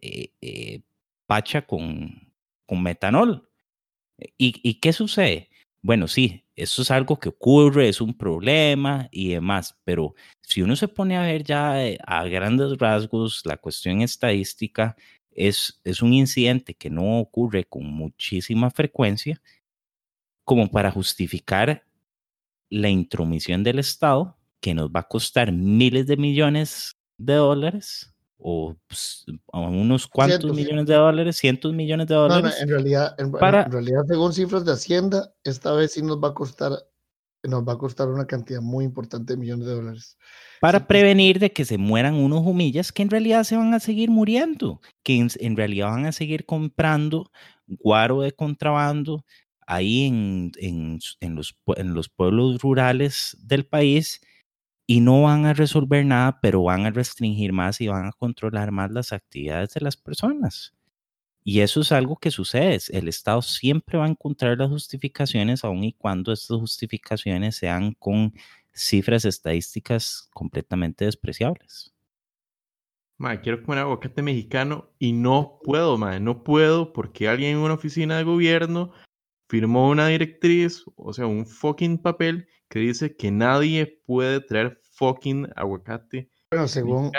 pacha con metanol. ¿Y qué sucede? Bueno, sí, eso es algo que ocurre, es un problema y demás, pero si uno se pone a ver ya a grandes rasgos la cuestión estadística, es un incidente que no ocurre con muchísima frecuencia como para justificar la intromisión del Estado, que nos va a costar miles de millones de dólares o pues, a unos cuantos millones de dólares, cientos millones de no, dólares. en realidad, para, según cifras de Hacienda, esta vez sí nos va a costar una cantidad muy importante de millones de dólares. Para prevenir de que se mueran unos humillas que en realidad se van a seguir muriendo, que en realidad van a seguir comprando guaro de contrabando ahí en los pueblos rurales del país y no van a resolver nada, pero van a restringir más y van a controlar más las actividades de las personas. Y eso es algo que sucede. El Estado siempre va a encontrar las justificaciones, aun y cuando estas justificaciones sean con cifras estadísticas completamente despreciables. Mae, quiero comer aguacate mexicano y no puedo, mae, no puedo porque alguien en una oficina de gobierno firmó una directriz, o sea, un fucking papel que dice que nadie puede traer fucking aguacate. Bueno, según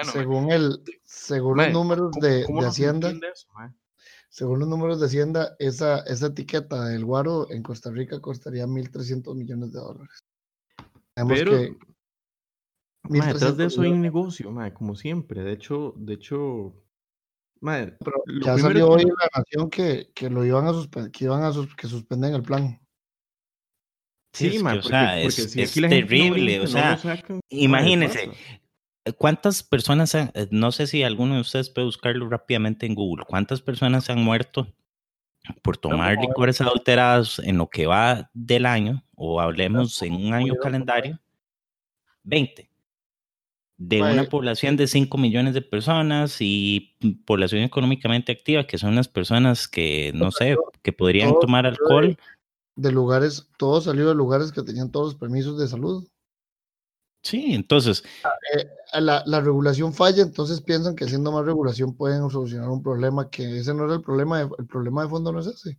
Mae, los números ¿cómo de no se Hacienda, entiende eso, mae? según los números de Hacienda, esa etiqueta del guaro en Costa Rica costaría $1,300 millones. Pero, mae, detrás de 1,300 eso hay un millones. negocio, mae, como siempre. De hecho, mae, Pero lo ya primero salió es hoy que la nación que lo iban a suspender, que suspenden el plan. Sí, sí, es que, mae, o sea, porque si es aquí la gente no terrible. miente, O no lo sea, sacan, mae, imagínense, pasa. ¿cuántas personas no sé si alguno de ustedes puede buscarlo rápidamente en Google, cuántas personas han muerto por tomar licores adulterados en lo que va del año, o hablemos en un año calendario? 20. De una Mae, población de 5 millones de personas y población económicamente activa, que son las personas que, no sé, que podrían todo tomar salió alcohol. de lugares, todo salió de lugares que tenían todos los permisos de salud. Sí, entonces, La regulación falla, entonces piensan que haciendo más regulación pueden solucionar un problema que ese no era el problema. El problema de fondo no es ese.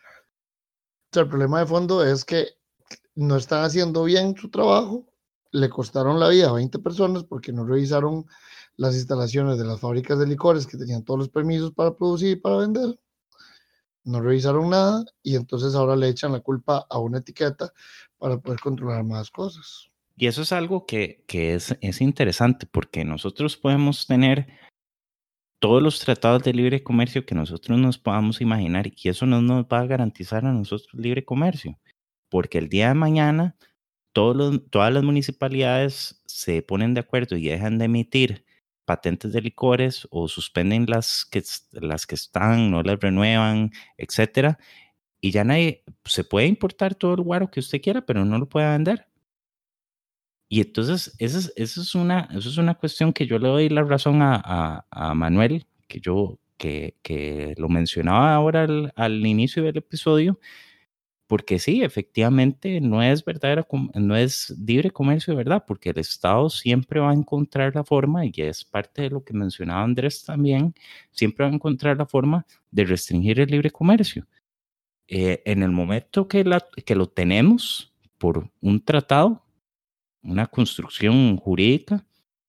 O sea, el problema de fondo es que no están haciendo bien su trabajo, le costaron la vida a 20 personas porque no revisaron las instalaciones de las fábricas de licores que tenían todos los permisos para producir y para vender. No revisaron nada y entonces ahora le echan la culpa a una etiqueta para poder controlar más cosas. y eso es algo que es interesante porque nosotros podemos tener todos los tratados de libre comercio que nosotros nos podamos imaginar, y eso no nos va a garantizar a nosotros libre comercio, porque el día de mañana todas las municipalidades se ponen de acuerdo y dejan de emitir patentes de licores o suspenden las que están, no las renuevan, etcétera, y ya nadie se puede importar todo el guaro que usted quiera, pero no lo puede vender. Y entonces, eso es una cuestión que yo le doy la razón a Manuel, que lo mencionaba ahora al inicio del episodio, porque sí, efectivamente no es libre comercio de verdad, porque el Estado siempre va a encontrar la forma, y es parte de lo que mencionaba Andrés también, siempre va a encontrar la forma de restringir el libre comercio. En el momento que lo tenemos por un tratado, una construcción jurídica,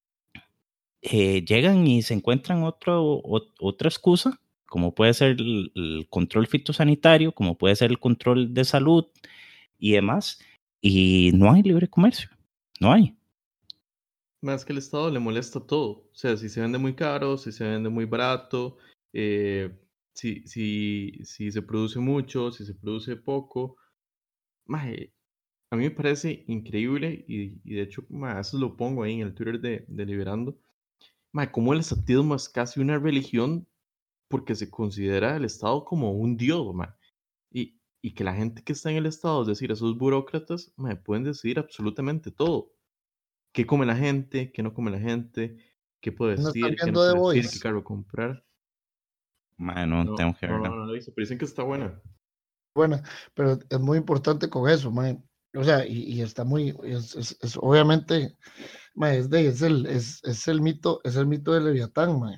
llegan y se encuentran otra excusa, como puede ser el control fitosanitario, como puede ser el control de salud y demás, y no hay libre comercio, no hay. Más que el Estado le molesta todo. O sea, si se vende muy caro, si se vende muy barato, si se produce mucho, si se produce poco. Maje, a mí me parece increíble y de hecho, maje, eso lo pongo ahí en el Twitter de Liberando. Maje, cómo el estatismo es casi una religión porque se considera el Estado como un dios, maje. Y que la gente que está en el Estado, es decir, esos burócratas, maje, pueden decidir absolutamente todo. ¿Qué come la gente? ¿Qué no come la gente? ¿Qué puede ¿No están vestir? ¿Qué no viendo The puede vestir? ¿Qué Voice? carro comprar? No No, tengo que no, verla. no, no lo hice, pero dicen que está buena. Buena, pero es muy importante con eso, mae. O sea, y está muy, es obviamente, mae, es el mito de Leviatán, mae.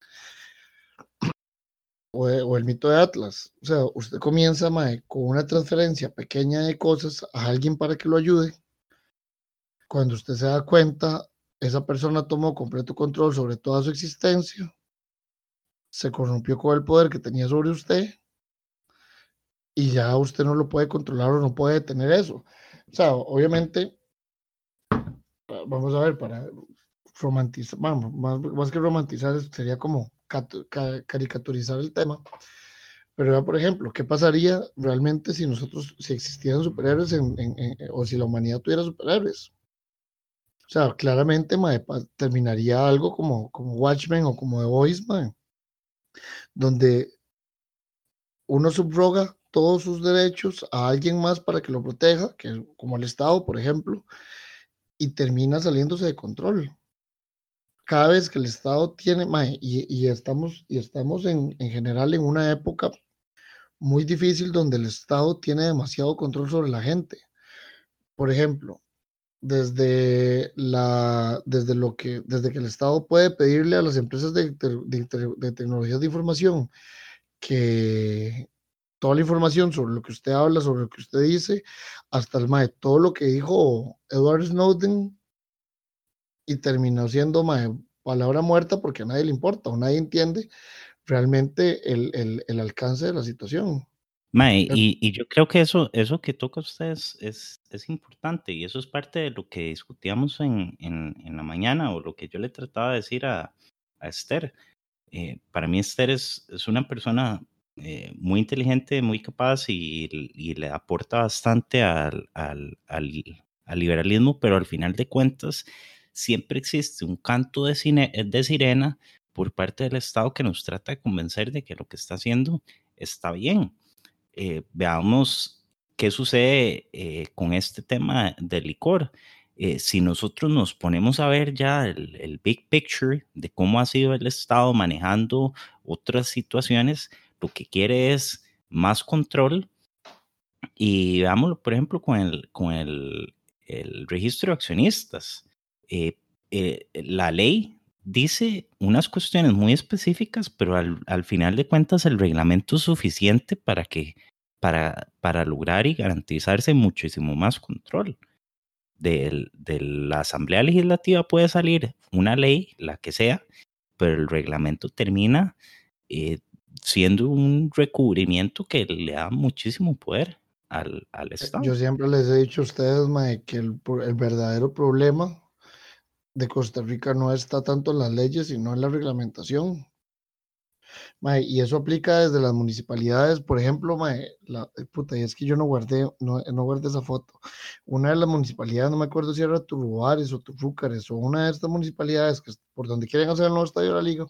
O el mito de Atlas. O sea, usted comienza, mae, con una transferencia pequeña de cosas a alguien para que lo ayude. Cuando usted se da cuenta, esa persona tomó completo control sobre toda su existencia, se corrompió con el poder que tenía sobre usted y ya usted no lo puede controlar o no puede detener eso. O sea, obviamente, vamos a ver, para romantizar, vamos, más que romantizar, sería como caricaturizar el tema. Pero ya, por ejemplo, ¿qué pasaría realmente si existieran superhéroes o si la humanidad tuviera superhéroes? O sea, claramente terminaría algo como Watchmen o como The Voice, mae, donde uno subroga todos sus derechos a alguien más para que lo proteja, como el Estado, por ejemplo, y termina saliéndose de control. Cada vez que el Estado tiene, mae, y estamos en general en una época muy difícil donde el Estado tiene demasiado control sobre la gente. Por ejemplo, desde que el Estado puede pedirle a las empresas de tecnologías de información que toda la información sobre lo que usted habla, sobre lo que usted dice, hasta el mae, todo lo que dijo Edward Snowden y terminó siendo mae, palabra muerta porque a nadie le importa o nadie entiende realmente el alcance de la situación. Mae, y yo creo que eso que toca usted es importante, y eso es parte de lo que discutíamos en la mañana, o lo que yo le trataba de decir a Esther. Para mí Esther es una persona muy inteligente, muy capaz, y le aporta bastante al liberalismo, pero al final de cuentas siempre existe un canto de sirena por parte del Estado que nos trata de convencer de que lo que está haciendo está bien. Veamos qué sucede con este tema del licor. Si nosotros nos ponemos a ver ya el big picture de cómo ha sido el Estado manejando otras situaciones, lo que quiere es más control. Y veámoslo, por ejemplo, con el registro de accionistas. La ley dice unas cuestiones muy específicas, pero al final de cuentas el reglamento es suficiente para lograr y garantizarse muchísimo más control. De la Asamblea Legislativa puede salir una ley, la que sea, pero el reglamento termina siendo un recubrimiento que le da muchísimo poder al Estado. Yo siempre les he dicho a ustedes, mae, que el verdadero problema de Costa Rica no está tanto en las leyes, sino en la reglamentación. Mae, y eso aplica desde las municipalidades, por ejemplo, mae, puta, y es que yo no guardé esa foto. Una de las municipalidades, no me acuerdo si era Turruares o Turrúcares, o una de estas municipalidades que por donde quieren hacer el nuevo estadio de la liga,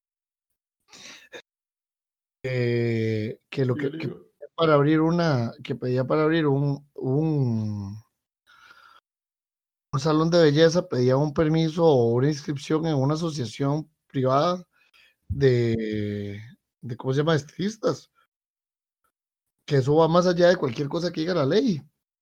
que lo que para abrir que pedía para abrir un salón de belleza, pedía un permiso o una inscripción en una asociación privada de ¿cómo se llama? Estilistas, que eso va más allá de cualquier cosa que diga la ley.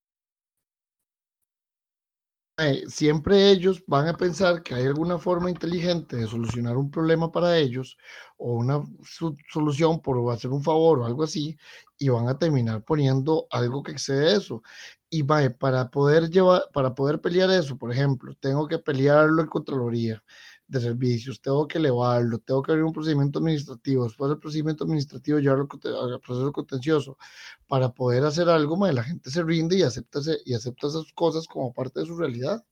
Siempre ellos van a pensar que hay alguna forma inteligente de solucionar un problema para ellos o una solución por hacer un favor o algo así, y van a terminar poniendo algo que excede eso. Y para poder pelear eso, por ejemplo, tengo que pelearlo en Contraloría de Servicios, tengo que elevarlo, tengo que abrir un procedimiento administrativo, después del procedimiento administrativo llevarlo al proceso contencioso. Para poder hacer algo, la gente se rinde y acepta esas cosas como parte de su realidad.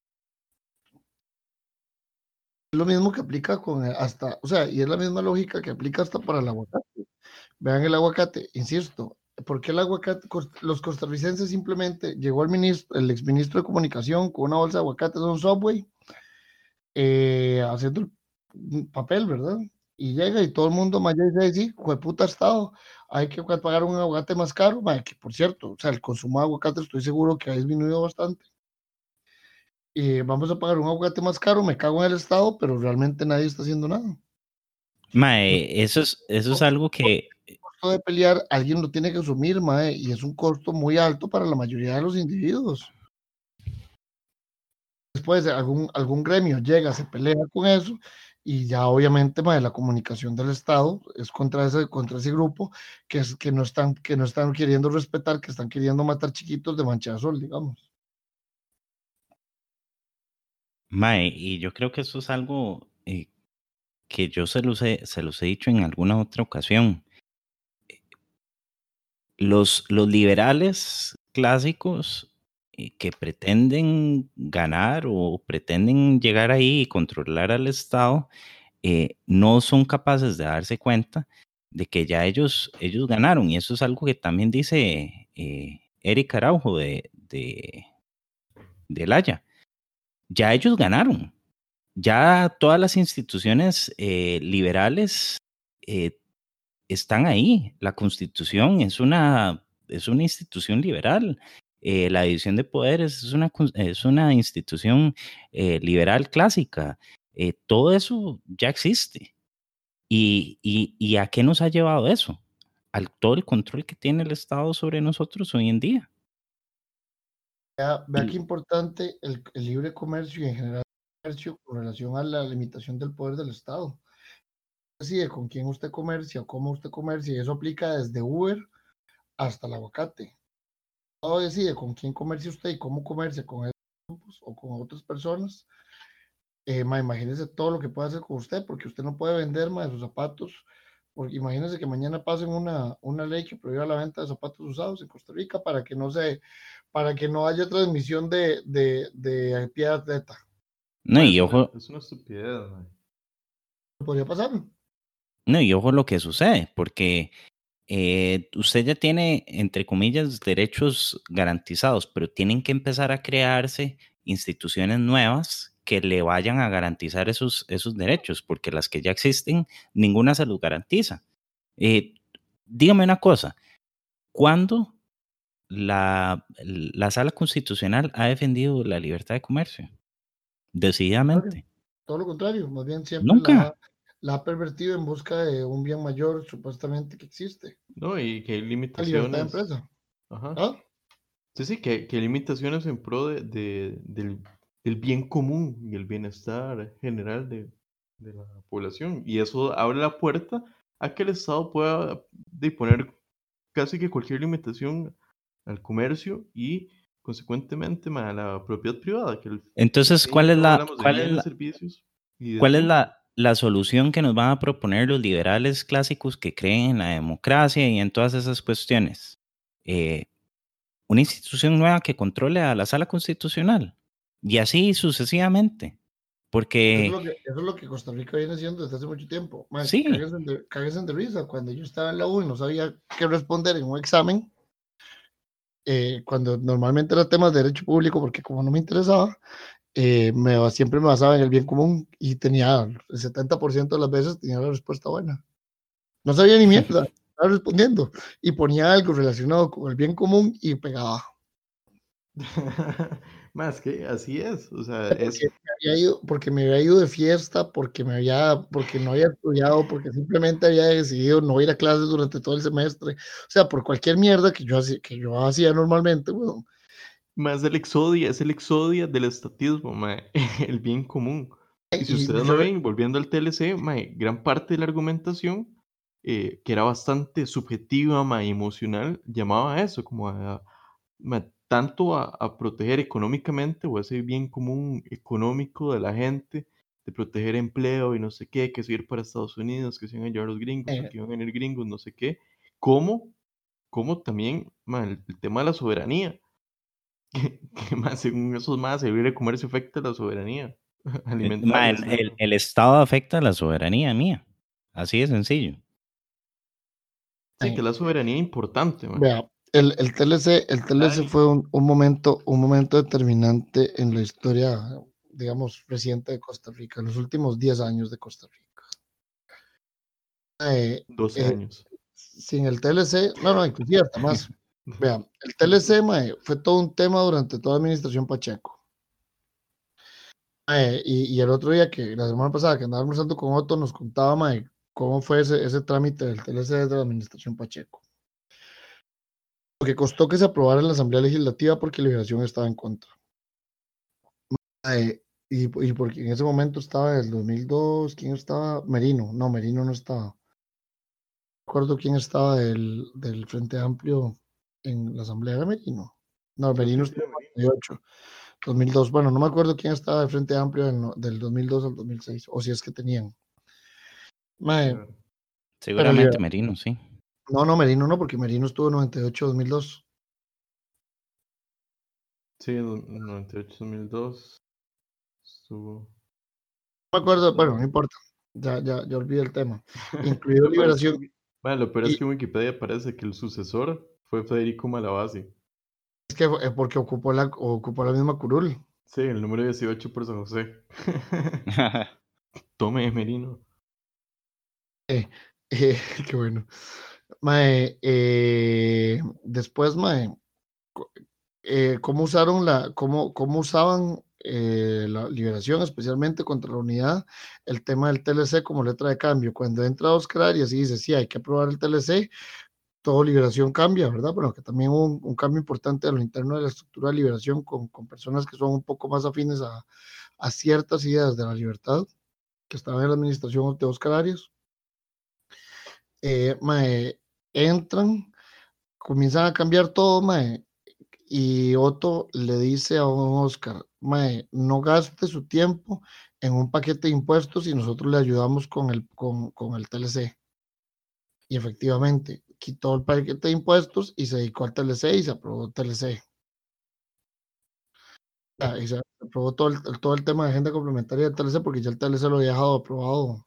Es lo mismo que aplica o sea, y es la misma lógica que aplica hasta para el aguacate. Vean el aguacate, insisto, ¿por qué el aguacate? Los costarricenses simplemente llegó el exministro de Comunicación con una bolsa de aguacates de un Subway, haciendo el papel, ¿verdad? Y llega y todo el mundo mayor dice, sí, puta Estado, hay que pagar un aguacate más caro, que por cierto, o sea, el consumo de aguacate estoy seguro que ha disminuido bastante. Vamos a pagar un aguacate más caro, me cago en el Estado, pero realmente nadie está haciendo nada. Mae, eso es algo que... El costo de pelear, alguien lo tiene que asumir, mae, y es un costo muy alto para la mayoría de los individuos. Después algún gremio llega, se pelea con eso, y ya obviamente la comunicación del Estado es contra ese grupo que no están queriendo respetar, que están queriendo matar chiquitos de mancha de sol, digamos. Mae, y yo creo que eso es algo que yo se los he dicho en alguna otra ocasión. Los liberales clásicos que pretenden ganar o pretenden llegar ahí y controlar al Estado, no son capaces de darse cuenta de que ya ellos ganaron. Y eso es algo que también dice Eric Araujo de Laya. Ya ellos ganaron. Ya todas las instituciones liberales están ahí. La Constitución es una institución liberal. La división de poderes es una institución liberal clásica. Todo eso ya existe. ¿Y a qué nos ha llevado eso? Todo el control que tiene el Estado sobre nosotros hoy en día. Vea qué importante el libre comercio y en general el comercio con relación a la limitación del poder del Estado. Decide con quién usted comercia o cómo usted comercia, y eso aplica desde Uber hasta el aguacate. Todo decide con quién comercia usted y cómo comercia con esos grupos o con otras personas. Imagínese todo lo que puede hacer con usted, porque usted no puede vender sus zapatos. Porque imagínese que mañana pasen una ley que prohíba la venta de zapatos usados en Costa Rica para que no haya transmisión de pie de atleta. No, y ojo. Es una estupidez, man. Podría pasar. No, y ojo lo que sucede, porque usted ya tiene, entre comillas, derechos garantizados, pero tienen que empezar a crearse instituciones nuevas que le vayan a garantizar esos derechos, porque las que ya existen, ninguna se los garantiza. Dígame una cosa, ¿cuándo la Sala Constitucional ha defendido la libertad de comercio? Decididamente. Todo lo contrario, más bien siempre Nunca. La ha pervertido en busca de un bien mayor supuestamente que existe. No, y que hay limitaciones. La libertad de empresa. Ajá. ¿Ah? Sí, que hay limitaciones en pro del bien común y el bienestar general de la población. Y eso abre la puerta a que el Estado pueda disponer casi que cualquier limitación al comercio y consecuentemente a la propiedad privada. Entonces, ¿cuál es la solución que nos van a proponer los liberales clásicos que creen en la democracia y en todas esas cuestiones? Una institución nueva que controle a la Sala Constitucional y así sucesivamente. Porque Eso es lo que Costa Rica viene haciendo desde hace mucho tiempo. Mae, sí, cáguense de risa. Cuando yo estaba en la U y no sabía qué responder en un examen, cuando normalmente era temas de derecho público, porque como no me interesaba, siempre me basaba en el bien común y tenía el 70% de las veces tenía la respuesta buena. No sabía ni mierda, estaba respondiendo y ponía algo relacionado con el bien común y pegaba. Más que así es, o sea, es Porque me había ido de fiesta, porque no había estudiado, porque simplemente había decidido no ir a clases durante todo el semestre. O sea, por cualquier mierda que yo hacía normalmente, weón. más es el exodia del estatismo, mae, el bien común. Y si Y ustedes lo ven, volviendo al TLC, mae, gran parte de la argumentación, que era bastante subjetiva, mae, emocional, llamaba a eso, como tanto a proteger económicamente o ese bien común económico de la gente, de proteger empleo y no sé qué, que se ir para Estados Unidos, que se iban a llevar los gringos, o que iban a venir gringos, no sé qué, como también el tema de la soberanía, que más según esos más, el libre comercio afecta la soberanía alimentaria. el Estado afecta a la soberanía mía. Así de sencillo. Sí, que es la soberanía importante, man. Vea, el TLC fue un momento determinante en la historia, digamos, reciente de Costa Rica, en los últimos 10 años de Costa Rica. 12 años. Sin el TLC, no, inclusive hasta más. Vea, el TLC, mae, fue todo un tema durante toda la administración Pacheco. Y el otro día, la semana pasada, que andaba conversando con Otto, nos contaba, mae, cómo fue ese trámite del TLC desde la administración Pacheco. Lo que costó que se aprobara en la Asamblea Legislativa porque Liberación estaba en contra. Y porque en ese momento estaba el 2002, ¿quién estaba? Merino. No, Merino no estaba. No recuerdo quién estaba del Frente Amplio en la Asamblea. ¿Era Merino? No, Merino estaba en 2008, 2002. Bueno, no me acuerdo quién estaba del Frente Amplio del 2002 al 2006, o si es que tenían. Seguramente Merino, sí. No, Merino no, porque Merino estuvo en 98, 2002. Sí, 98, 2002. Estuvo. No me acuerdo, bueno, no importa. Ya olvidé el tema. Incluido Liberación. Bueno, lo peor es que en Wikipedia parece que el sucesor fue Federico Malabasi. Es que porque ocupó la misma curul. Sí, el número 18 por San José. Tome, Merino. Qué bueno. Mae, después, mae, ¿cómo usaban la liberación, especialmente contra la unidad, el tema del TLC como letra de cambio? Cuando entra Oscar Arias y dice, sí, hay que aprobar el TLC, todo Liberación cambia, ¿verdad? Bueno, que también hubo un cambio importante a lo interno de la estructura de Liberación con personas que son un poco más afines a ciertas ideas de la libertad que estaban en la administración de Oscar Arias. Mae, entran, comienzan a cambiar todo, mae, y Otto le dice a Oscar, mae, no gaste su tiempo en un paquete de impuestos y nosotros le ayudamos con el TLC. Y efectivamente, quitó el paquete de impuestos y se dedicó al TLC y se aprobó el TLC. Y se aprobó todo el tema de agenda complementaria del TLC porque ya el TLC lo había dejado aprobado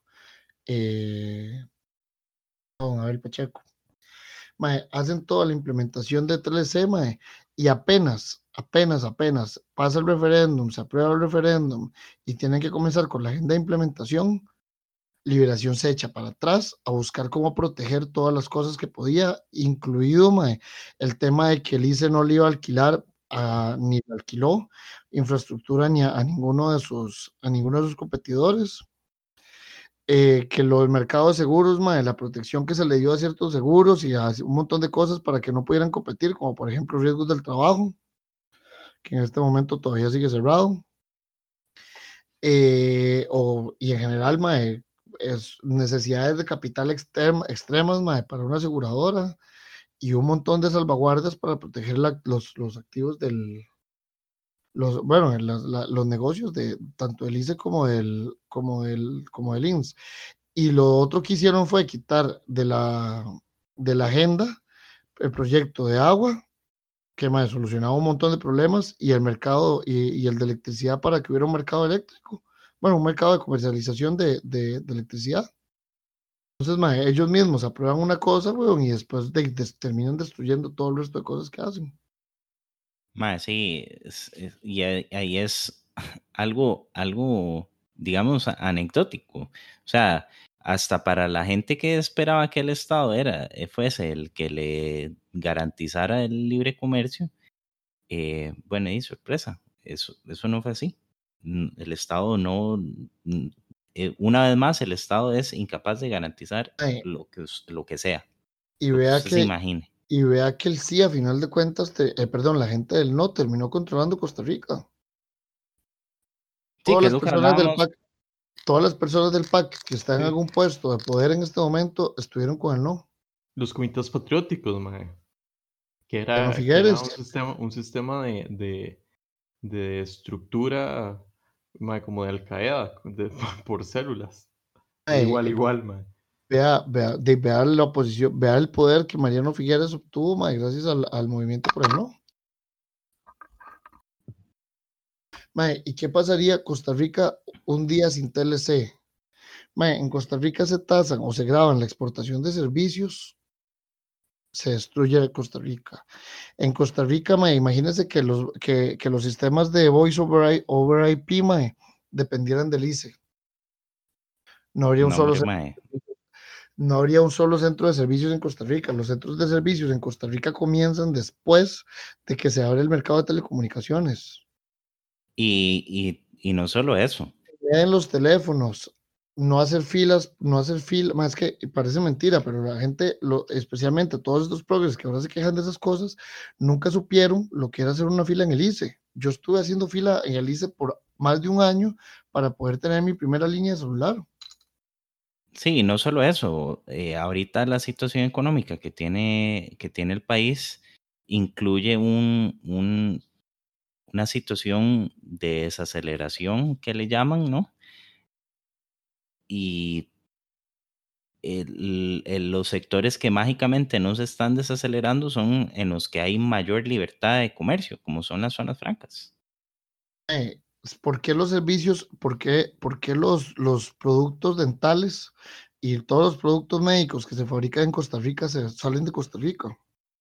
don Abel Pacheco. Mae, hacen toda la implementación de TLC, mae, y apenas pasa el referéndum, se aprueba el referéndum y tienen que comenzar con la agenda de implementación. Liberación se echa para atrás a buscar cómo proteger todas las cosas que podía, incluido, mae, el tema de que el ICE no le iba a alquilar ni le alquiló infraestructura ni a ninguno de sus competidores. Que el mercado de seguros, la protección que se le dio a ciertos seguros y a un montón de cosas para que no pudieran competir, como por ejemplo riesgos del trabajo, que en este momento todavía sigue cerrado. Y en general, es necesidades de capital extremas para una aseguradora y un montón de salvaguardas para proteger los activos los negocios de tanto el ICE como del INS. Y lo otro que hicieron fue quitar de la agenda el proyecto de agua, que solucionaba un montón de problemas, y el mercado y el de electricidad para que hubiera un mercado eléctrico. bueno, un mercado de comercialización de electricidad. Entonces, mae, ellos mismos aprueban una cosa, weón, y después terminan destruyendo todo el resto de cosas que hacen. Mae, sí, y ahí es algo, digamos, anecdótico. O sea, hasta para la gente que esperaba que el Estado fuese el que le garantizara el libre comercio, bueno, y sorpresa, eso no fue así. El Estado no, una vez más, el Estado es incapaz de garantizar Mae, lo que sea, y lo que vea usted se que, imagine. y vea que el sí, a final de cuentas, perdón, la gente del no terminó controlando Costa Rica. Sí, Todas que es las lo que personas del hablábamos. PAC, todas las personas del PAC que están en Sí. algún puesto de poder en este momento estuvieron con el no. Los comités patrióticos, mae, que Mariano era Figueres, un sistema de estructura, mae, como de Al Qaeda, por células. Era mae, igual, mae. vea la oposición, vea el poder que Mariano Figueres obtuvo, mae, gracias al movimiento por el no. Mae, ¿y qué pasaría Costa Rica un día sin TLC? Mae, en Costa Rica se tasan o se graban la exportación de servicios, se destruye Costa Rica. En Costa Rica, mae, imagínense que los sistemas de Voice over IP, mae, dependieran del ICE. No habría un No, solo hombre, mae. no habría un solo centro de servicios en Costa Rica. Los centros de servicios en Costa Rica comienzan después de que se abre el mercado de telecomunicaciones. Y no solo eso. En los teléfonos, no hacer filas, más que parece mentira, pero la gente, especialmente todos estos progres que ahora se quejan de esas cosas, nunca supieron lo que era hacer una fila en el ICE. Yo estuve haciendo fila en el ICE por más de un año para poder tener mi primera línea de celular. Sí, no solo eso. Ahorita la situación económica que tiene el país incluye una situación de desaceleración que le llaman, ¿no? Y los sectores que mágicamente no se están desacelerando son en los que hay mayor libertad de comercio, como son las zonas francas. ¿Por qué los servicios, por qué los productos dentales y todos los productos médicos que se fabrican en Costa Rica salen de Costa Rica?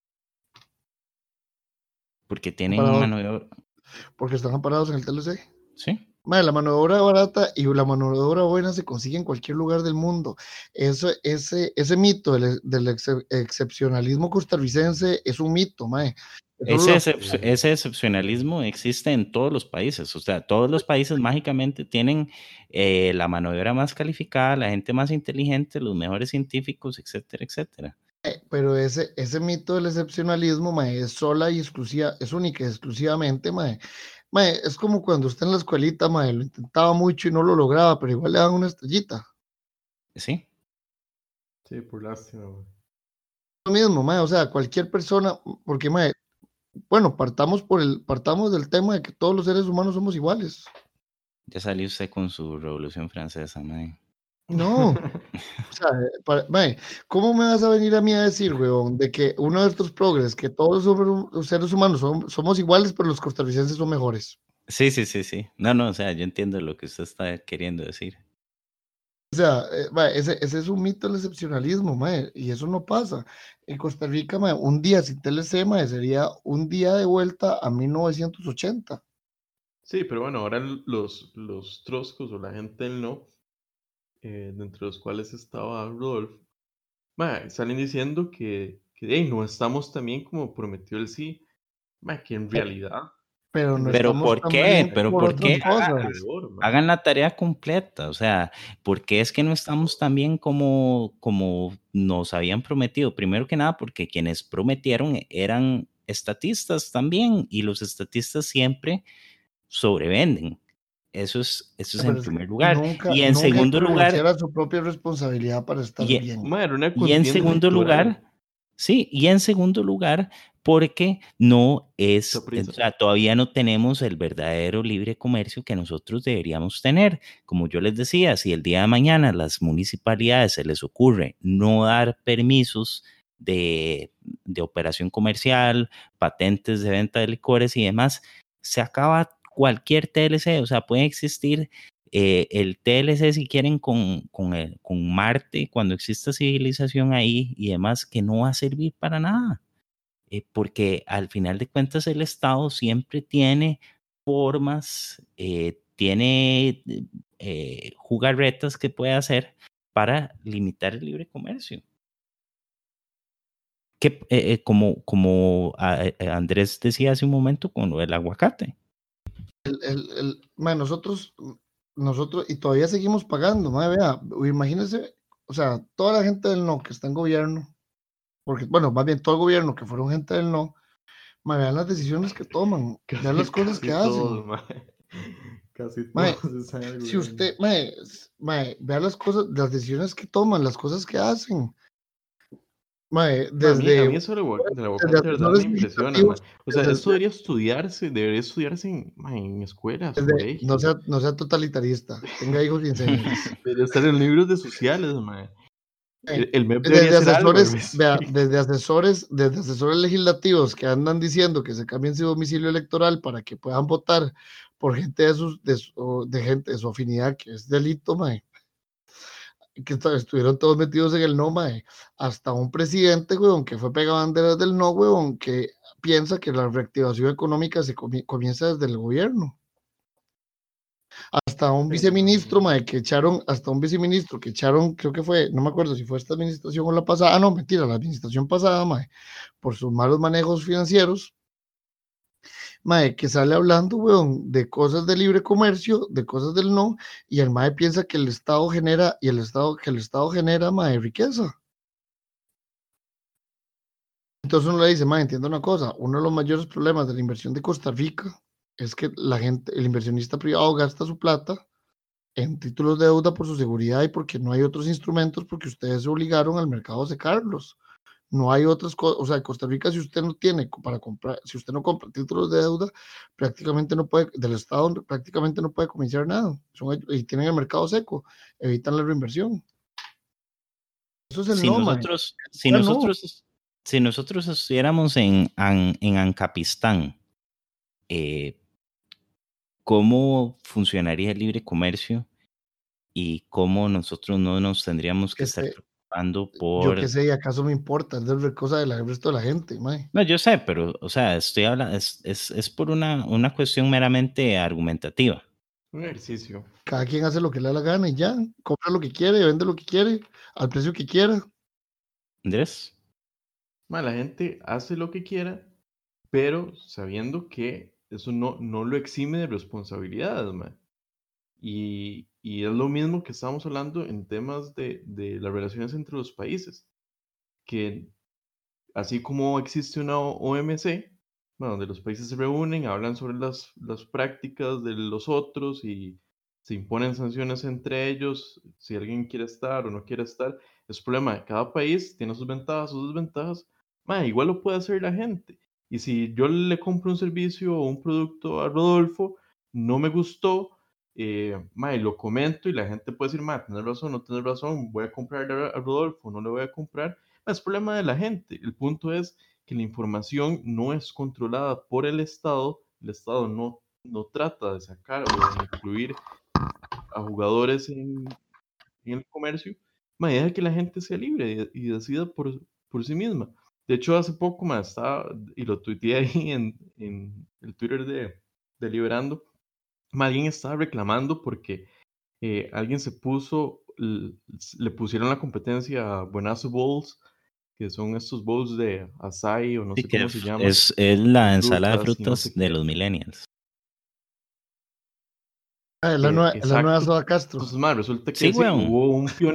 Porque tienen mano de obra. Porque están amparados en el TLC. Sí. La mano de obra barata y la mano de obra buena se consigue en cualquier lugar del mundo. Ese mito del excepcionalismo costarricense es un mito, mae. Ese excepcionalismo existe en todos los países, o sea, todos los países mágicamente tienen la mano de obra más calificada, la gente más inteligente, los mejores científicos, etcétera, etcétera. Pero ese mito del excepcionalismo, mae, es sola y exclusiva, es única y exclusivamente, mae. Mae, es como cuando usted en la escuelita, mae, lo intentaba mucho y no lo lograba, pero igual le dan una estrellita. Sí. Sí, por lástima, mae. Lo mismo, mae, o sea, cualquier persona, porque, mae, bueno, partamos del tema de que todos los seres humanos somos iguales. Ya salió usted con su Revolución Francesa, mae. No, o sea, mae, ¿cómo me vas a venir a mí a decir, weón, de que uno de estos progres, que todos los seres humanos somos iguales, pero los costarricenses son mejores? Sí. No, o sea, yo entiendo lo que usted está queriendo decir. O sea, mae, ese es un mito del excepcionalismo, mae, y eso no pasa. En Costa Rica, mae, un día sin TLC, mae, sería un día de vuelta a 1980. Sí, pero bueno, ahora los troscos o la gente del no, de entre los cuales estaba Rodolfo, mae, salen diciendo que hey, no estamos tan bien como prometió el sí, mae, que en realidad... Pero no ¿Pero estamos por tan qué? bien ¿Pero por por otras qué? cosas. Hagan la tarea completa, o sea, ¿por qué es que no estamos tan bien como nos habían prometido? Primero que nada, porque quienes prometieron eran estatistas también, y los estatistas siempre sobrevenden. Eso es en primer lugar. Y en segundo lugar, a su propia responsabilidad para estar bien. Mae, era una y en contienda segundo electoral. lugar, sí, y en segundo lugar, porque no es, o sea, todavía no tenemos el verdadero libre comercio que nosotros deberíamos tener. Como yo les decía, si el día de mañana a las municipalidades se les ocurre no dar permisos de operación comercial, patentes de venta de licores y demás, se acaba cualquier TLC. O sea, pueden existir el TLC, si quieren, con Marte, cuando exista civilización ahí y demás, que no va a servir para nada. Porque al final de cuentas el Estado siempre tiene formas, tiene jugarretas que puede hacer para limitar el libre comercio. Que, como Andrés decía hace un momento con lo del aguacate. Nosotros, y todavía seguimos pagando, vea, imagínense, o sea, toda la gente del no que está en gobierno, porque, bueno, más bien todo el gobierno que fueron gente del no, vean las decisiones que toman, vean las cosas que hacen. Casi todos. Si usted, vea las cosas, las decisiones que toman, las cosas que hacen. Desde a mí eso del aguacate de verdad me impresiona. O sea, eso debería estudiarse en escuelas, colegios. No sea totalitarista, tenga hijos y enseñanzas. Debería estar en libros de sociales, el MEP desde debería asesores, desde asesores legislativos que andan diciendo que se cambien su domicilio electoral para que puedan votar por gente de gente de su afinidad, que es delito, que estuvieron todos metidos en el no, hasta un presidente, weón, que fue pegabanderas del no, weón, que piensa que la reactivación económica se comienza desde el gobierno. Hasta un viceministro, que echaron, creo que fue, no me acuerdo si fue esta administración o la pasada, no, mentira, la administración pasada, por sus malos manejos financieros, que sale hablando, weón, de cosas de libre comercio, de cosas del no, y el piensa que el Estado genera, riqueza. Entonces uno le dice, entiendo una cosa, uno de los mayores problemas de la inversión de Costa Rica es que el inversionista privado gasta su plata en títulos de deuda por su seguridad y porque no hay otros instrumentos, porque ustedes se obligaron al mercado a secarlos. No hay otras cosas, o sea, en Costa Rica, si usted no tiene para comprar, si usted no compra títulos de deuda, prácticamente no puede, del Estado prácticamente no puede comerciar nada. Y tienen el mercado seco, evitan la reinversión. Eso es el si nosotros estuviéramos en Ancapistán, ¿cómo funcionaría el libre comercio y cómo nosotros no nos tendríamos que estar preocupando por... Yo qué sé, ¿acaso me importa? Es de cosa del resto de la gente, No, yo sé, pero, o sea, estoy hablando, es por una cuestión meramente argumentativa. Un ejercicio. Cada quien hace lo que le da la gana y ya, compra lo que quiere, vende lo que quiere, al precio que quiera. Andrés. La gente hace lo que quiera, pero sabiendo que eso no lo exime de responsabilidades, y es lo mismo que estamos hablando en temas de las relaciones entre los países, que así como existe una OMC, donde los países se reúnen, hablan sobre las prácticas de los otros y se imponen sanciones entre ellos, si alguien quiere estar o no quiere estar, es problema de cada país, tiene sus ventajas, sus desventajas, igual lo puede hacer la gente. Y si yo le compro un servicio o un producto a Rodolfo, no me gustó, lo comento y la gente puede decir, tenés razón, no tenés razón, voy a comprarle a Rodolfo, no le voy a comprar. Es problema de la gente. El punto es que la información no es controlada por el Estado no trata de sacar o de incluir a jugadores en el comercio, deja que la gente sea libre y decida por sí misma. De hecho, hace poco estaba, y lo tuiteé ahí en el Twitter de Liberando, alguien estaba reclamando porque alguien le pusieron la competencia a Buenazo Bowls, que son estos bowls de açaí o no sé cómo se llama. Es la ensalada de frutas de los millennials. La nueva Soda Castro. Entonces, resulta que hubo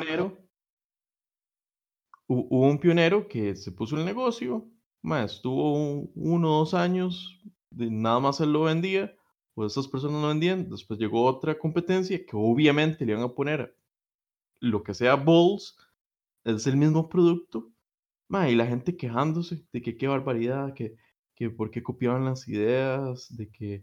un pionero que se puso el negocio, estuvo 1 o 2 años, nada más él lo vendía, o esas personas lo vendían, después llegó otra competencia que obviamente le iban a poner lo que sea bowls, es el mismo producto, y la gente quejándose de que qué barbaridad, que por qué copiaban las ideas, de que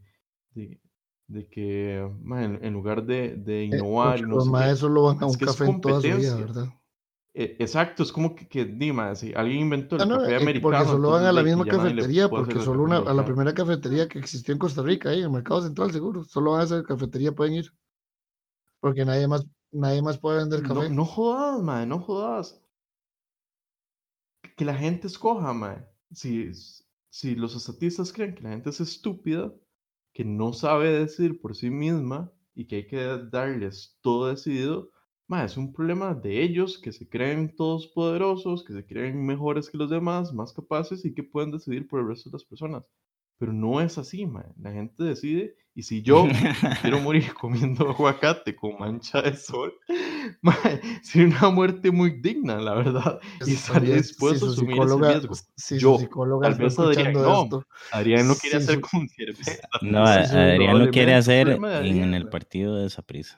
en lugar de innovar, los maestros lo van a un café en toda su vida, ¿verdad? Exacto, es como que si alguien inventó el café americano, porque solo van a la misma cafetería, porque solo a la primera cafetería que existió en Costa Rica, ahí en el Mercado Central, seguro, solo van a esa cafetería, pueden ir. Porque nadie más puede vender café. No jodas, mae, no jodas. Que la gente escoja, mae. Si los estatistas creen que la gente es estúpida, que no sabe decidir por sí misma y que hay que darles todo decidido, mae, es un problema de ellos que se creen todos poderosos, que se creen mejores que los demás, más capaces y que pueden decidir por el resto de las personas. Pero no es así, mae. La gente decide y si yo quiero morir comiendo aguacate con mancha de sol, mae, sería una muerte muy digna, la verdad. Y estaría dispuesto a asumir ese riesgo. Si Yo, su psicóloga tal está vez Adrián escuchando no. esto, Adrián lo quiere si hacer su- con cerveza. No, Sí, sí, Adrián lo quiere probablemente hacer problema de en Adrián, el mae. partido de Saprissa.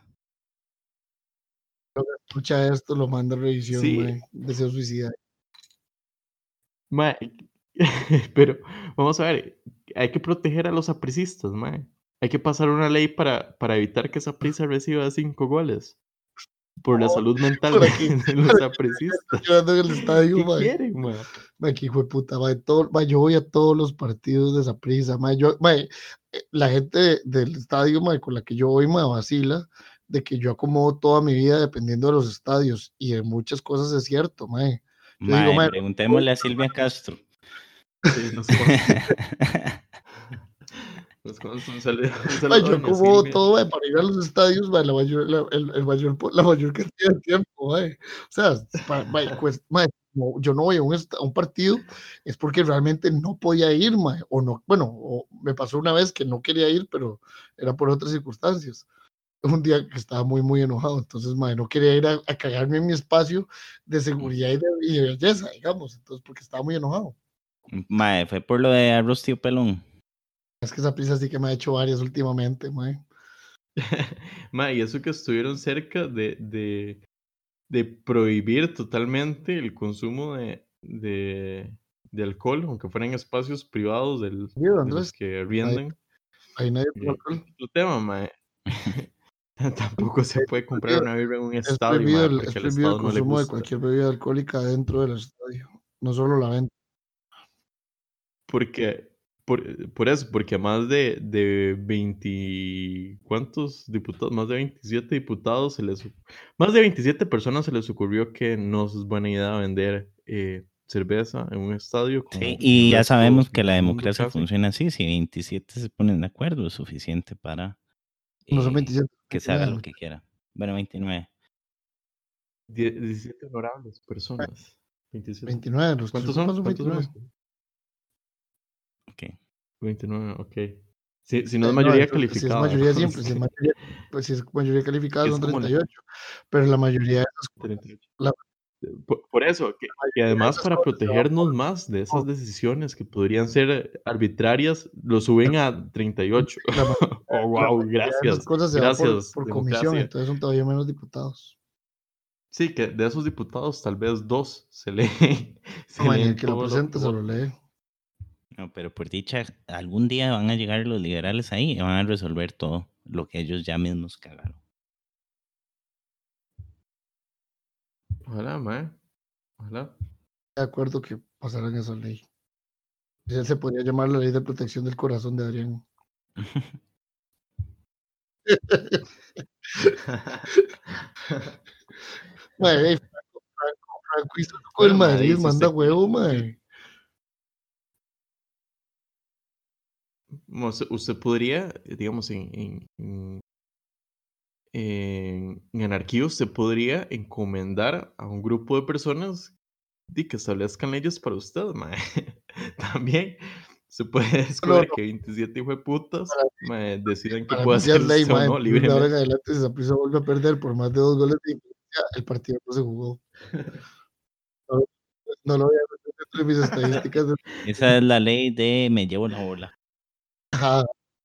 escucha esto, lo manda a revisión, Sí, mae. Deseo suicida. mae, pero vamos a ver, hay que proteger a los sapricistas, mae. Hay que pasar una ley para evitar que Saprissa reciba 5 goles. Por la salud mental Por aquí, de los sapricistas. llorando en el estadio, ¿Qué mae. quieren, mae? Mae, que hijo de puta, mae, yo voy a todos los partidos de Saprissa, mae, la gente del estadio, mae, con la que yo voy, mae, vacila de que yo acomodo toda mi vida dependiendo de los estadios, y en muchas cosas es cierto, mae. Yo digo, Mae, mae, preguntémosle a Silvia Castro. Sí, nos consta. Nos consta. Un saludo mae, a yo doña acomodo Silvia. todo, mae, para ir a los estadios, mae, la mayor cantidad de tiempo, mae. O sea, mae, yo no voy a un partido, es porque realmente no podía ir, mae, o no, bueno, o me pasó una vez que no quería ir, pero era por otras circunstancias. Un día que estaba muy, muy enojado, entonces, mae, no quería ir a cagarme en mi espacio de seguridad y de belleza, digamos, entonces, porque estaba muy enojado. Mae, fue por lo de Arroz Tío Pelón. Es que esa prisa sí que me ha hecho varias últimamente, mae. Ma, y eso que estuvieron cerca de prohibir totalmente el consumo de alcohol, aunque fueran espacios privados ¿Sí, de los Andrés? que arriendan. Ahí nadie toma Es alcohol. otro tema, ma. Tampoco se puede comprar una birra en un Es estadio, prohibido, ma, es porque al prohibido el Estado no le consumo de gusta. cualquier bebida alcohólica dentro del estadio, no solo la venta. Porque, por eso, porque a más de 20, ¿cuántos diputados? Más de 27 diputados, más de 27 personas se les ocurrió que no es buena idea vender cerveza en un estadio, como Sí, en y el ya resto sabemos que la del mundo democracia casi. funciona así. Si 27 se ponen de acuerdo, es suficiente para No son 27, que se haga lo 29. que quiera. Bueno, 29. 17 honorables personas. 27. 29, los que se ¿Cuántos ocupan son? son ¿Cuántos 29. son? Ok. 29, ok. Si no es No, mayoría entonces, si es calificada. mayoría ¿verdad? simple, si es mayoría calificada Es son como 38, pero la mayoría de esas cosas, 38. la Por eso, que mayoría de además esas para cosas se van protegernos más de esas por decisiones que podrían ser arbitrarias, lo suben a 38. la mayoría, Oh, la wow, mayoría de esas gracias. cosas se van Gracias, por comisión, democracia. entonces son todavía menos diputados. Sí, que de esos diputados tal vez 2 se leen, No, se man, y el leen que lo todo lo que presenta se lo votan. lee. No, pero por dicha, algún día van a llegar los liberales ahí y van a resolver todo lo que ellos ya mismos cagaron. Ojalá, mae. Ojalá. De acuerdo que pasaran esa ley. Se podría llamar la ley de protección del corazón de Adrián. Mae, Franco hizo con el Bueno, mae, Madrid, y si manda usted, huevo, mae. usted podría, digamos, en anarquía, usted podría encomendar a un grupo de personas que establezcan leyes para usted, mae. También se puede No, descubrir que 27 hijueputas decidan qué para puede mí ya es hacer ley, usted o mae. no Entonces, de ahora en libremente. adelante, si Saprissa vuelve a perder por más de 2 goles de diferencia, el partido no se jugó. No, no lo voy a meter dentro de mis estadísticas. Esa es la ley de me llevo la bola. Ajá.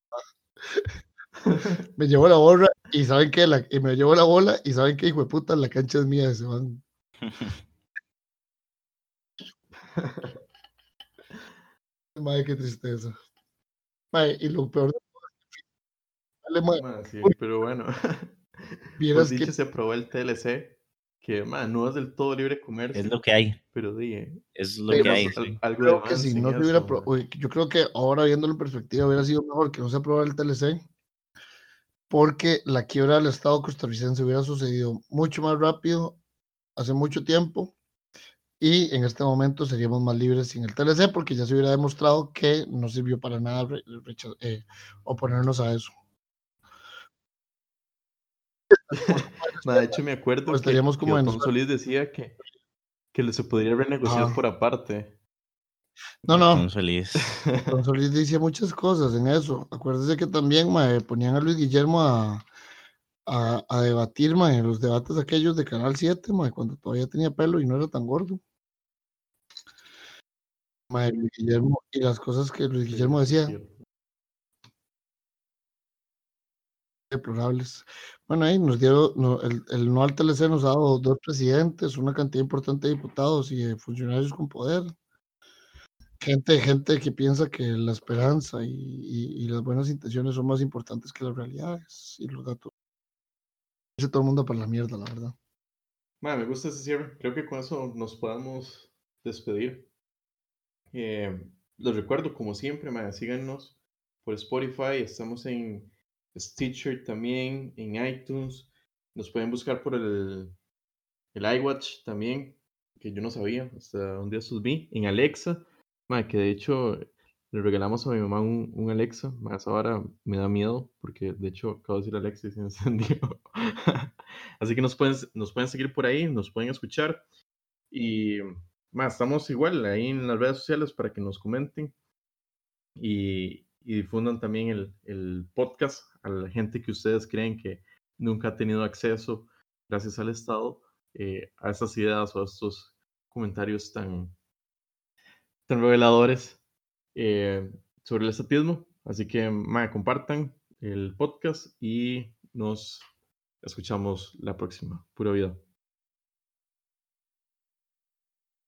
Me llevo la bola y saben que me llevo la bola y saben que hijo de puta, la cancha es mía, se van. Mae, qué tristeza. Mae, y lo peor de todo es que Mae, sí, pero bueno, por vieras que dicha se aprobó el TLC, que mae, no es del todo libre Es comercio, lo que hay. pero Es lo que hay. algo de creo que si avance en no se eso, hubiera mae. yo creo que ahora viéndolo en perspectiva hubiera sido mejor que no se aprobara el TLC, porque la quiebra del Estado costarricense hubiera sucedido mucho más rápido, hace mucho tiempo, y en este momento seríamos más libres sin el TLC, porque ya se hubiera demostrado que no sirvió para nada oponernos a eso. De hecho, me acuerdo O estaríamos que como Otón Venezuela. Solís decía que se podría renegociar Ajá. por aparte. No, Otón no. Solís. Otón Solís decía muchas cosas en eso. Acuérdese que también ponían a Luis Guillermo a debatir en los debates aquellos de Canal 7, cuando todavía tenía pelo y no era tan gordo. Luis Guillermo, y las cosas que Luis Sí, Guillermo eso es decía, cierto. deplorables. Bueno, ahí nos dieron, el no al TLC nos ha dado 2 presidentes, una cantidad importante de diputados y de funcionarios con poder. Gente que piensa que la esperanza y las buenas intenciones son más importantes que las realidades y los datos. Dice todo el mundo para la mierda, la verdad. Me gusta ese cierre. Creo que con eso nos podemos despedir. Los recuerdo, como siempre, síganos por Spotify. Estamos en Stitcher también, en iTunes. Nos pueden buscar por el iWatch también, que yo no sabía. Hasta un día subí en Alexa. Que de hecho le regalamos a mi mamá un Alexa. Más ahora me da miedo porque de hecho acabo de decir Alexa y se encendió. Así que nos pueden seguir por ahí, nos pueden escuchar. Y estamos igual ahí en las redes sociales para que nos comenten y difundan también el podcast a la gente que ustedes creen que nunca ha tenido acceso, gracias al Estado, a estas ideas o a estos comentarios tan reveladores sobre el estatismo. Así que, compartan el podcast y nos escuchamos la próxima. Pura vida.